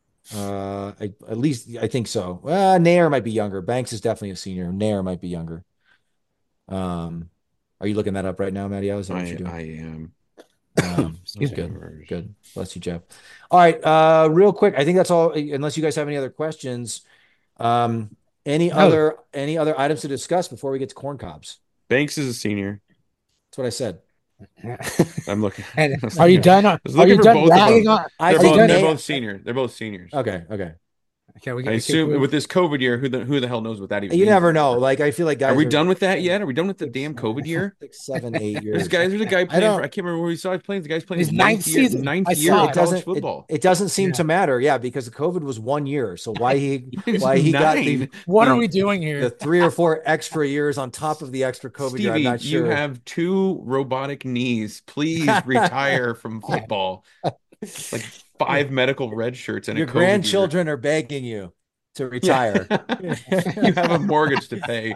At least I think so. Nair might be younger. Banks is definitely a senior. Nair might be younger. Are you looking that up right now, Matty? I am. Excuse me. Good. Bless you, Jeff. All right. Real quick. I think that's all. Unless you guys have any other questions. Any No. other items to discuss before we get to corn cobs? Banks is a senior. That's what I said. I'm looking. And are you done? I was Are you looking for done both of bragging them. on? I They're Are you think both, done? they're Nate- both senior. They're both seniors. Okay. Okay, I assume with this COVID year, who the hell knows what that even You means never know. anymore? Like, I feel like guys Are we done with that yet? Are we done with the six, damn COVID year? 6, 7, 8 years. There's a guy playing. don't- I can't remember where he saw. He's playing. The guy's playing His his ninth season. ninth I year saw of it. It college doesn't. football. It doesn't seem Yeah. to matter. Yeah, because the COVID was 1 year. So why he He's got 9. What are we doing the here? 3 or 4 extra years on top of the extra COVID year? I'm Stevie, not sure. you have 2 robotic knees. Please retire from football. Like 5 medical red shirts and Your a COVID year. grandchildren are begging you to retire. You have a mortgage to pay.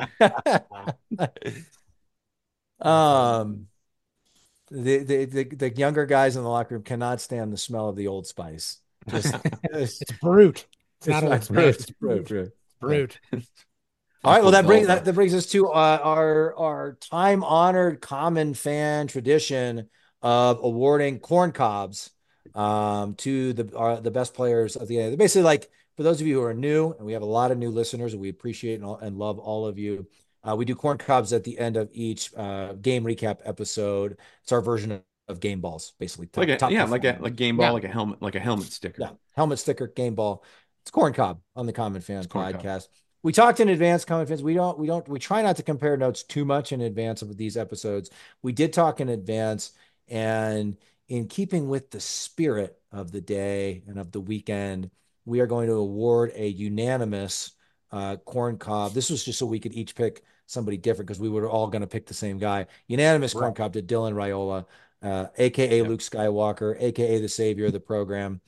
The younger guys in the locker room cannot stand the smell of the Old Spice. Just It's brute. It's not Old it's Spice. It's brute. Brute. All right. Well, that Velva. brings us to our time honored common fan tradition of awarding corn cobs to the best players of the game. Basically, like, for those of you who are new, and we have a lot of new listeners, and we appreciate and love all of you. We do corn cobs at the end of each game recap episode. It's our version of game balls, basically. Like a performers. game ball, Yeah. like a helmet sticker. Yeah, helmet sticker, game ball. It's corn cob on the Common Fans Corn cob. podcast. We talked in advance, Common Fans. We try not to compare notes too much in advance of these episodes. We did talk in advance, and in keeping with the spirit of the day and of the weekend, we are going to award a unanimous corn cob. This was just so we could each pick somebody different, because we were all going to pick the same guy. Unanimous corn cob to Dylan Raiola, aka Luke Skywalker, aka the savior of the program,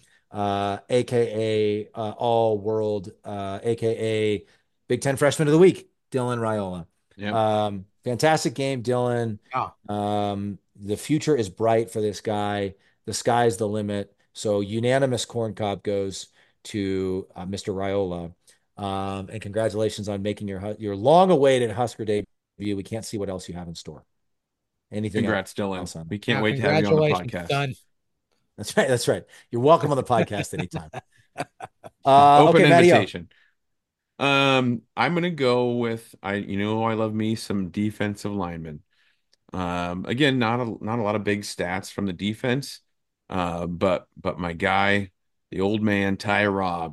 aka all world, aka Big Ten freshman of the week, Dylan Raiola. Yeah. Fantastic game, Dylan. The future is bright for this guy. The sky's the limit. So unanimous corn cob goes to Mr. Raiola. And congratulations on making your long-awaited Husker debut. We can't see what else you have in store. Anything? Congrats, else on Dylan. that? We can't wait to have you on the Congratulations, podcast. son. That's right. You're welcome on the podcast anytime. Open okay, Matty O. invitation. I'm gonna go with I love me some defensive linemen. Again, not a lot of big stats from the defense. But my guy, the old man, Ty Robb,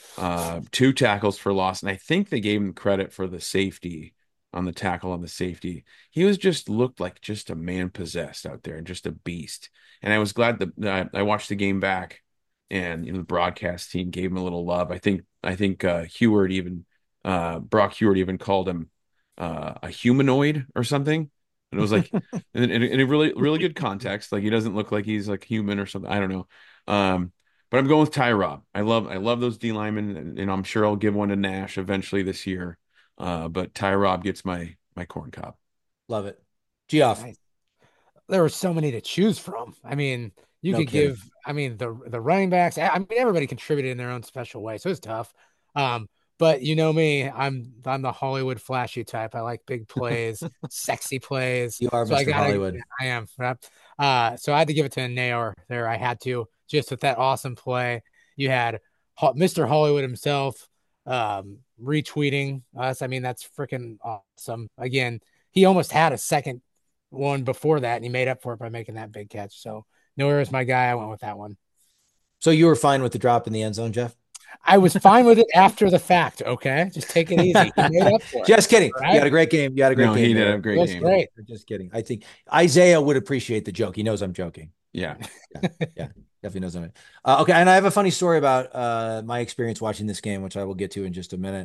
2 tackles for loss, and I think they gave him credit for the safety on the tackle on the safety. He looked like just a man possessed out there and just a beast. And I was glad that I watched the game back, and the broadcast team gave him a little love. I think Heward even Brock Heward even called him a humanoid or something. And it was like in a really good context. Like, he doesn't look like he's like human or something. I don't know. But I'm going with Ty Robb. I love those D linemen, and I'm sure I'll give one to Nash eventually this year. But Ty Robb gets my corn cob. Love it. Geoff. Nice. There were so many to choose from. I mean, you No could kidding. give, I mean, the running backs. I mean, everybody contributed in their own special way, so it's tough. But you know me, I'm the Hollywood flashy type. I like big plays, sexy plays. You are So Mr. Hollywood. I am. So I had to give it to Nair there. I had to, just with that awesome play. You had Mr. Hollywood himself retweeting us. I mean, that's freaking awesome. Again, he almost had a second one before that, and he made up for it by making that big catch. So Nair is my guy. I went with that one. So you were fine with the drop in the end zone, Jeff? I was fine with it after the fact. Okay, just take it easy. He made up for it. Just kidding. Right? You had a great game. You had a great No, game. he did there. a great That's game. great. Just kidding. I think Isaiah would appreciate the joke. He knows I'm joking. Yeah. Yeah, definitely knows I'm. Okay, and I have a funny story about my experience watching this game, which I will get to in just a minute.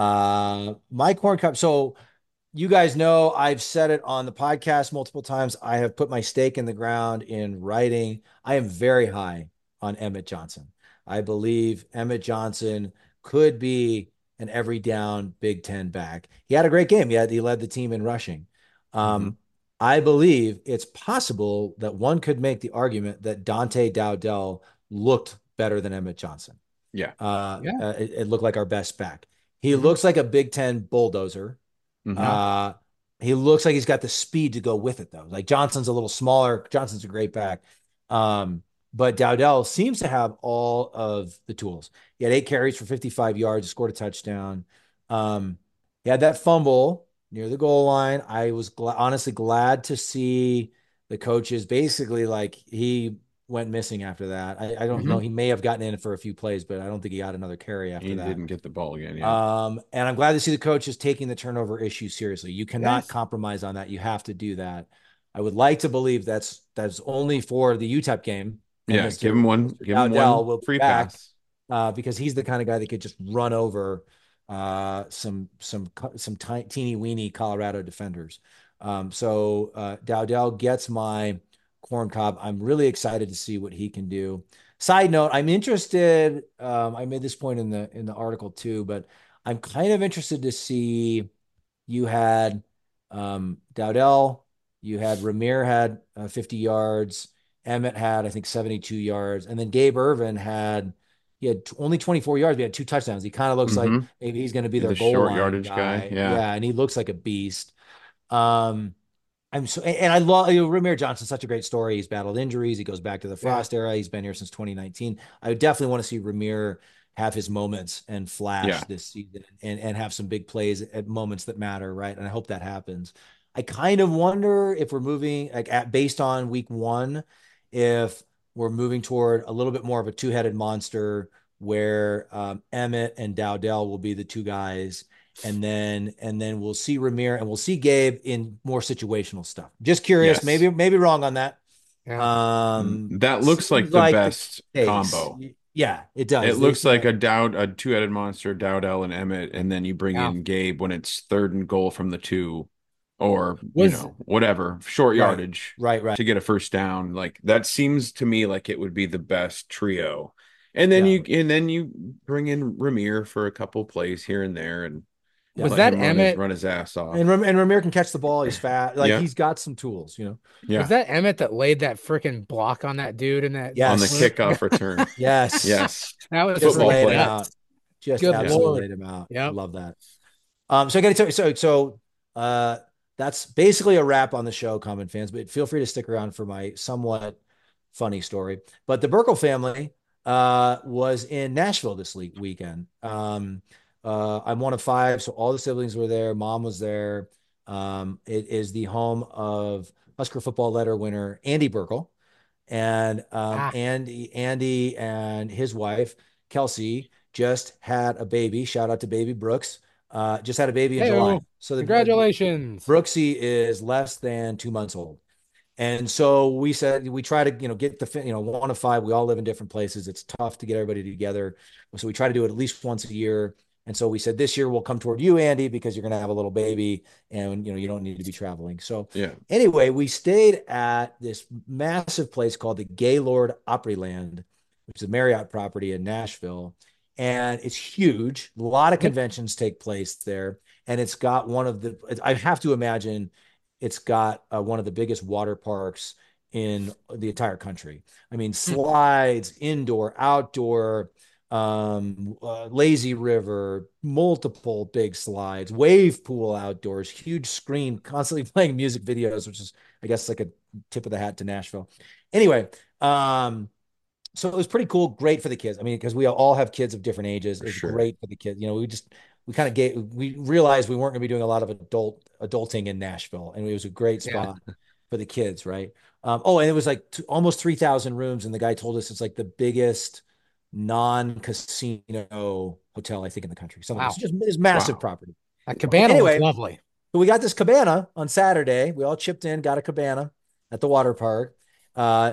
My corn cup. So you guys know I've said it on the podcast multiple times. I have put my stake in the ground in writing. I am very high on Emmett Johnson. I believe Emmett Johnson could be an every down Big Ten back. He had a great game. He led the team in rushing. I believe it's possible that one could make the argument that Dante Dowdell looked better than Emmett Johnson. Yeah. It looked like our best back. He looks like a Big Ten bulldozer. He looks like he's got the speed to go with it, though. Like Johnson's a little smaller. Johnson's a great back. But Dowdell seems to have all of the tools. He had 8 carries for 55 yards, scored a touchdown. He had that fumble near the goal line. I was honestly glad to see the coaches basically like he went missing after that. I don't know. He may have gotten in for a few plays, but I don't think he got another carry after He that. didn't get the ball again. Yeah. And I'm glad to see the coaches taking the turnover issue seriously. You cannot compromise on that. You have to do that. I would like to believe that's only for the UTEP game. Yeah, give him one free pass. Because he's the kind of guy that could just run over some teeny weeny Colorado defenders. So Dowdell gets my corn cob. I'm really excited to see what he can do. Side note, I'm interested. I made this point in the article too, but I'm kind of interested to see you had Dowdell, you had Ramir had 50 yards, Emmett had I think 72 yards, and then Gabe Ervin he had only 24 yards. He had 2 touchdowns. He kind of looks like maybe he's going to be their goal short line yardage guy. Yeah, and he looks like a beast. I love Ramir Johnson, such a great story. He's battled injuries. He goes back to the Frost era. He's been here since 2019. I definitely want to see Ramir have his moments and flash this season and have some big plays at moments that matter, right? And I hope that happens. I kind of wonder if we're moving based on week 1, if we're moving toward a little bit more of a two-headed monster where Emmett and Dowdell will be the 2 guys. And then we'll see Ramir and we'll see Gabe in more situational stuff. Just curious, maybe wrong on that. Yeah. That looks like the best combo. Yeah, it does. It looks like a two-headed monster, Dowdell and Emmett, and then you bring in Gabe when it's 3rd and goal from the 2, or whatever, short yardage, right, to get a first down. Like that seems to me like it would be the best trio. And then you bring in Ramir for a couple plays here and there, and was that Emmett run his ass off? And Ramir can catch the ball. He's fat. He's got some tools, Yeah. Was that Emmett that laid that freaking block on that dude in that? On the kickoff return. Yes. That was just laid him out. Just absolutely laid him out. Yeah. I love that. So I got to tell you, so that's basically a wrap on the show, Common fans, but feel free to stick around for my somewhat funny story. But the Burkle family was in Nashville this weekend. I'm one of 5, so all the siblings were there. Mom was there. It is the home of Husker football letter winner Andy Burkle, and Andy and his wife Kelsey just had a baby. Shout out to baby Brooks. Just had a baby in July. So congratulations. Brooksy is less than 2 months old. And so we said, we try to, get the, one of 5, we all live in different places. It's tough to get everybody together. So we try to do it at least once a year. And so we said, this year we'll come toward you, Andy, because you're going to have a little baby and, you don't need to be traveling. So anyway, we stayed at this massive place called the Gaylord Opryland, which is a Marriott property in Nashville. And it's huge. A lot of conventions take place there. And it's got I have to imagine it's got one of the biggest water parks in the entire country. I mean, slides, indoor, outdoor, lazy river, multiple big slides, wave pool outdoors, huge screen, constantly playing music videos, which is, I guess, like a tip of the hat to Nashville. Anyway, so it was pretty cool, great for the kids. I mean, because we all have kids of different ages. It's great for the kids. We realized we weren't going to be doing a lot of adulting in Nashville, and it was a great spot for the kids, right? And it was like almost 3,000 rooms, and the guy told us it's like the biggest non-casino hotel, I think, in the country. So it's just this massive property. That cabana was lovely. So we got this cabana on Saturday. We all chipped in, got a cabana at the water park. A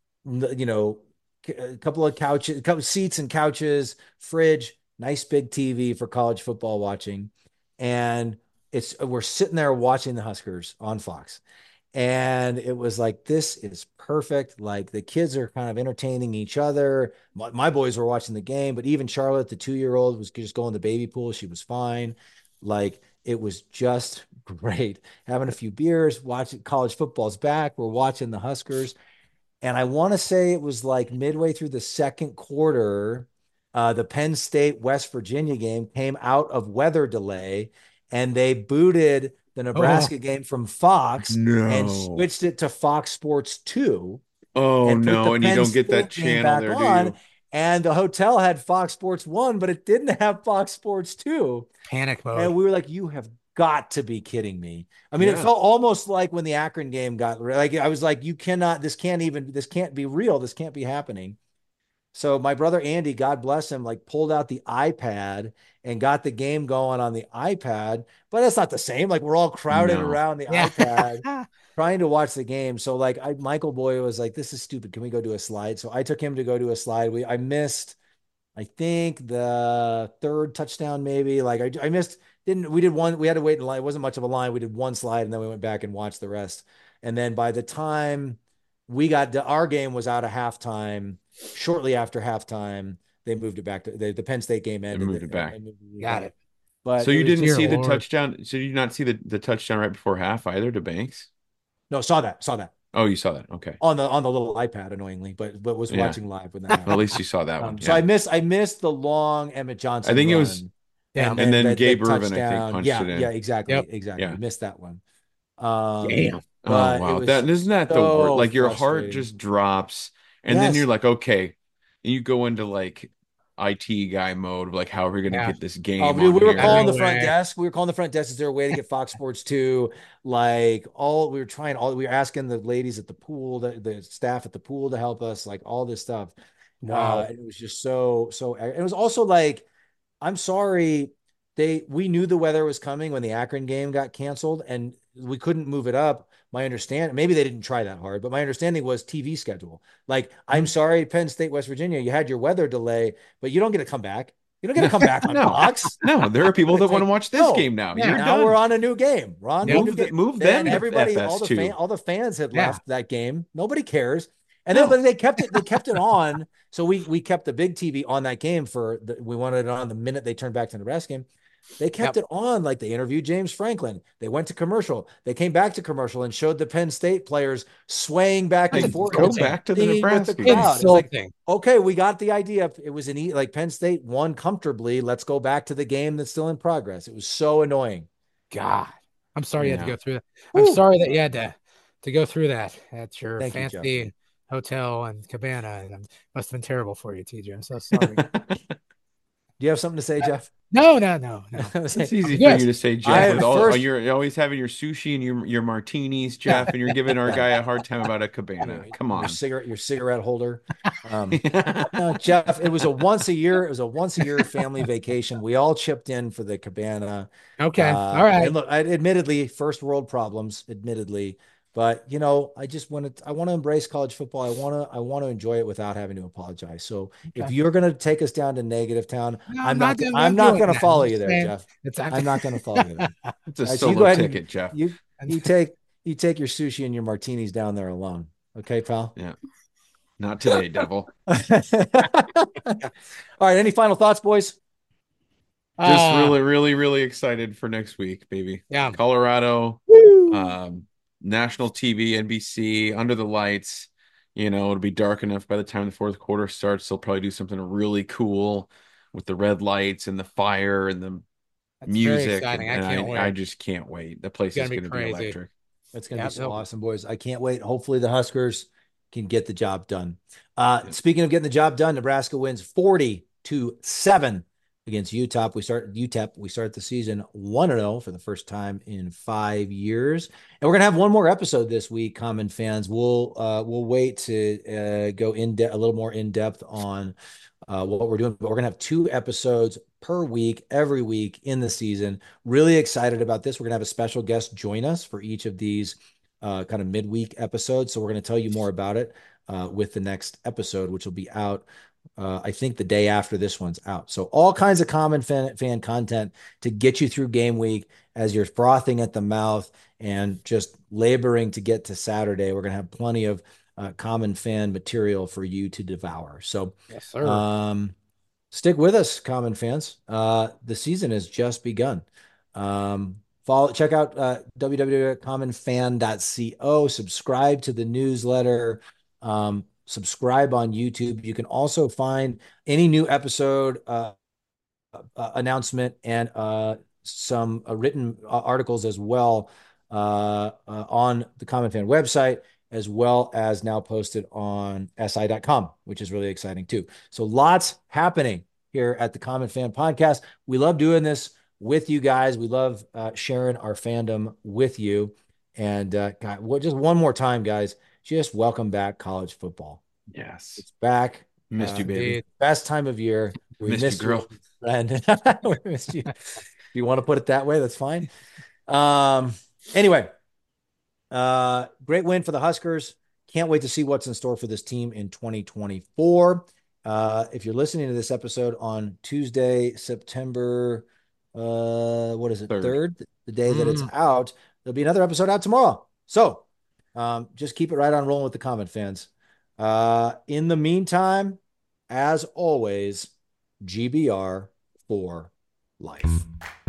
couple of couches, a couple of seats and couches, fridge, nice big TV for college football watching. And we're sitting there watching the Huskers on Fox. And it was like, this is perfect. Like the kids are kind of entertaining each other. My boys were watching the game, but even Charlotte, the 2-year-old, was just going to the baby pool. She was fine. Like it was just great. Having a few beers, watching college football's back. We're watching the Huskers. And I want to say it was like midway through the second quarter, the Penn State West Virginia game came out of weather delay, and they booted the Oh, Nebraska game from Fox and No. switched it to Fox Sports 2 Oh and put the no, and you Penn don't get that State game channel back there, do on. you? And the hotel had Fox Sports 1, but it didn't have Fox Sports 2. panic mode. And we were like, you have got to be kidding me. I mean, it Yeah. felt almost like when the Akron game got like, I was like, you cannot, this can't be real. This can't be happening. So my brother Andy, God bless him, like pulled out the iPad and got the game going on the iPad. But that's not the same. Like we're all crowded No. around the Yeah. iPad trying to watch the game. So like Michael Boy was like, this is stupid. Can we go do a slide? So I took him to go do a slide. I missed, I think the third touchdown, maybe. Like I missed, didn't we did one, we had to wait in line. It wasn't much of a line. We did one slide and then we went back and watched the rest. And then by the time our game was out of halftime, shortly after halftime, they moved it back to the Penn State game They ended. moved it back. Got it. But So you didn't dear see the Lord. touchdown. So you did not see the touchdown right before half either to Banks? no, saw that Oh, you saw that. Okay. on the little iPad, annoyingly, but was Yeah. watching live when that Well, happened. at least you saw that one. So Yeah. I missed the long Emmett Johnson. I think it run. was Yeah. And then that Gabe Ervin, I think, touchdown. punched Yeah, it in. yeah, exactly, Yep. exactly. Yeah. Missed that one. Damn. Oh But it wow. was That isn't that the word? so Like your heart frustrating. just drops, and then Yes. you're like, okay, and you go into like IT guy mode, like how are we gonna Yeah. get this game Oh, dude, on we were here? calling the No front way. desk. We were calling the front desk. Is there a way to get Fox Sports 2? Like we were asking the ladies at the pool, the staff at the pool to help us, like all this stuff. Wow. It was just so. It was also like, I'm sorry, we knew the weather was coming when the Akron game got canceled, and we couldn't move it up. My understanding, maybe they didn't try that hard, but my understanding was TV schedule. Like, I'm sorry, Penn State, West Virginia, you had your weather delay, but you don't get to come back. You don't get to come back on No. Fox. No, there are people that It's want to like, watch this no. game now. Yeah. You're Now done. we're on a new game. We're on a Move new the- game. move And them to everybody, FS2. all the fans had Yeah. left that game. Nobody cares. And No. then but they kept it on. So we kept the big TV on that game we wanted it on the minute they turned back to the Nebraska game. They kept it on. Like, they interviewed James Franklin. They went to commercial. They came back to commercial and showed the Penn State players swaying back and Like, forth. go and back to the singing with Nebraska the game. crowd. It's like, Insulting. okay, we got the idea. It was like Penn State won comfortably. Let's go back to the game that's still in progress. It was so annoying. God. I'm sorry you had to Yeah. go through that. I'm Woo. sorry that you had to go through that at your Thank you, Jeff. fancy hotel and cabana. And must have been terrible for you, TJ. I'm so sorry. Do you have something to say, Jeff? No. It's easy Yes. for you to say, I Jeff. had With first- you're always having your sushi and your martinis, Jeff, and you're giving our guy a hard time about a cabana. Come on. Your cigarette holder. No, Jeff, it was a once a year family vacation. We all chipped in for the cabana. Okay. All right. And look, admittedly, first world problems, admittedly, but I want to embrace college football. I want to enjoy it without having to apologize. So if you're going to take us down to negative town, No, I'm not doing going to that. follow I'm you just there, saying, Jeff. I'm not going to follow you there. It's a All right, so you go solo ahead and- ticket, Jeff. You take your sushi and your martinis down there alone. Okay, pal? Yeah. Not today, devil. All right. Any final thoughts, boys? Just really, really excited for next week, baby. Yeah. Colorado, national TV, NBC, under the lights. It'll be dark enough by the time the fourth quarter starts. They'll probably do something really cool with the red lights and the fire and the That's music. very exciting. And I can't wait. I just can't wait. The place It's is gonna going be to be crazy. electric. That's going to Yeah, be so nope. awesome, boys. I can't wait. Hopefully the Huskers can get the job done. Speaking of getting the job done, Nebraska wins 40-7 against UTEP. We start the season 1-0 for the first time in 5 years. And we're going to have one more episode this week, Common fans. We'll wait to go a little more in depth on what we're doing. But we're going to have 2 episodes per week, every week in the season. Really excited about this. We're going to have a special guest join us for each of these kind of midweek episodes. So we're going to tell you more about it with the next episode, which will be out, I think, the day after this one's out. So all kinds of Common fan content to get you through game week as you're frothing at the mouth and just laboring to get to Saturday. We're going to have plenty of Common fan material for you to devour. So Yes, sir. stick with us, Common fans. The season has just begun. Check out www.commonfan.co. Subscribe to the newsletter. Subscribe on YouTube. You can also find any new episode announcement and some written articles as well on the Common Fan website, as well as now posted on SI.com, which is really exciting too. So lots happening here at the Common Fan Podcast. We love doing this with you guys. We love sharing our fandom with you. And God, just one more time, guys, just welcome back college football. Yes. It's back. Missed you, baby. Best time of year. We missed you, girl. And we missed you. If you want to put it that way, that's fine. Anyway, great win for the Huskers. Can't wait to see what's in store for this team in 2024. If you're listening to this episode on Tuesday, September, what is it? 3rd, the day that it's out, there'll be another episode out tomorrow. So just keep it right on rolling with the Common Fans. In the meantime, as always, GBR for life.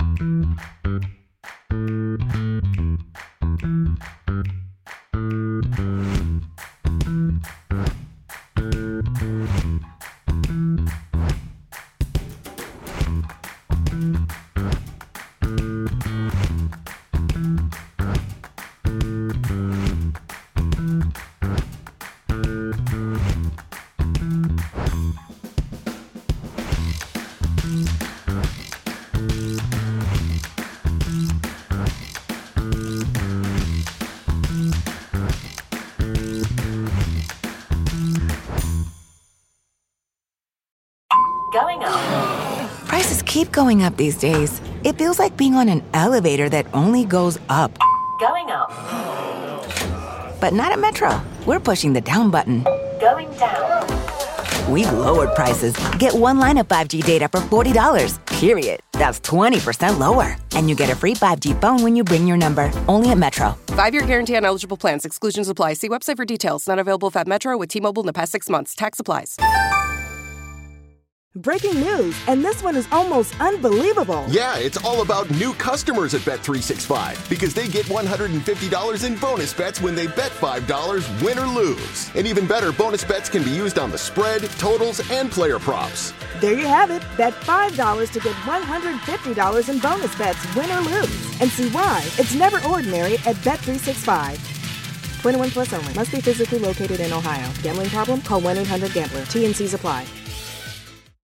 Going up. Prices keep going up these days. It feels like being on an elevator that only goes up. Going up. But not at Metro. We're pushing the down button. Going down. We've lowered prices. Get one line of 5G data for $40, period. That's 20% lower. And you get a free 5G phone when you bring your number. Only at Metro. 5-year guarantee on eligible plans. Exclusions apply. See website for details. Not available at Metro with T-Mobile in the past 6 months. Tax applies. Breaking news, and this one is almost unbelievable. Yeah, it's all about new customers at Bet365 because they get $150 in bonus bets when they bet $5, win or lose. And even better, bonus bets can be used on the spread, totals, and player props. There you have it. Bet $5 to get $150 in bonus bets, win or lose. And see why it's never ordinary at Bet365. 21 plus only. Must be physically located in Ohio. Gambling problem? Call 1-800-GAMBLER. T&Cs apply.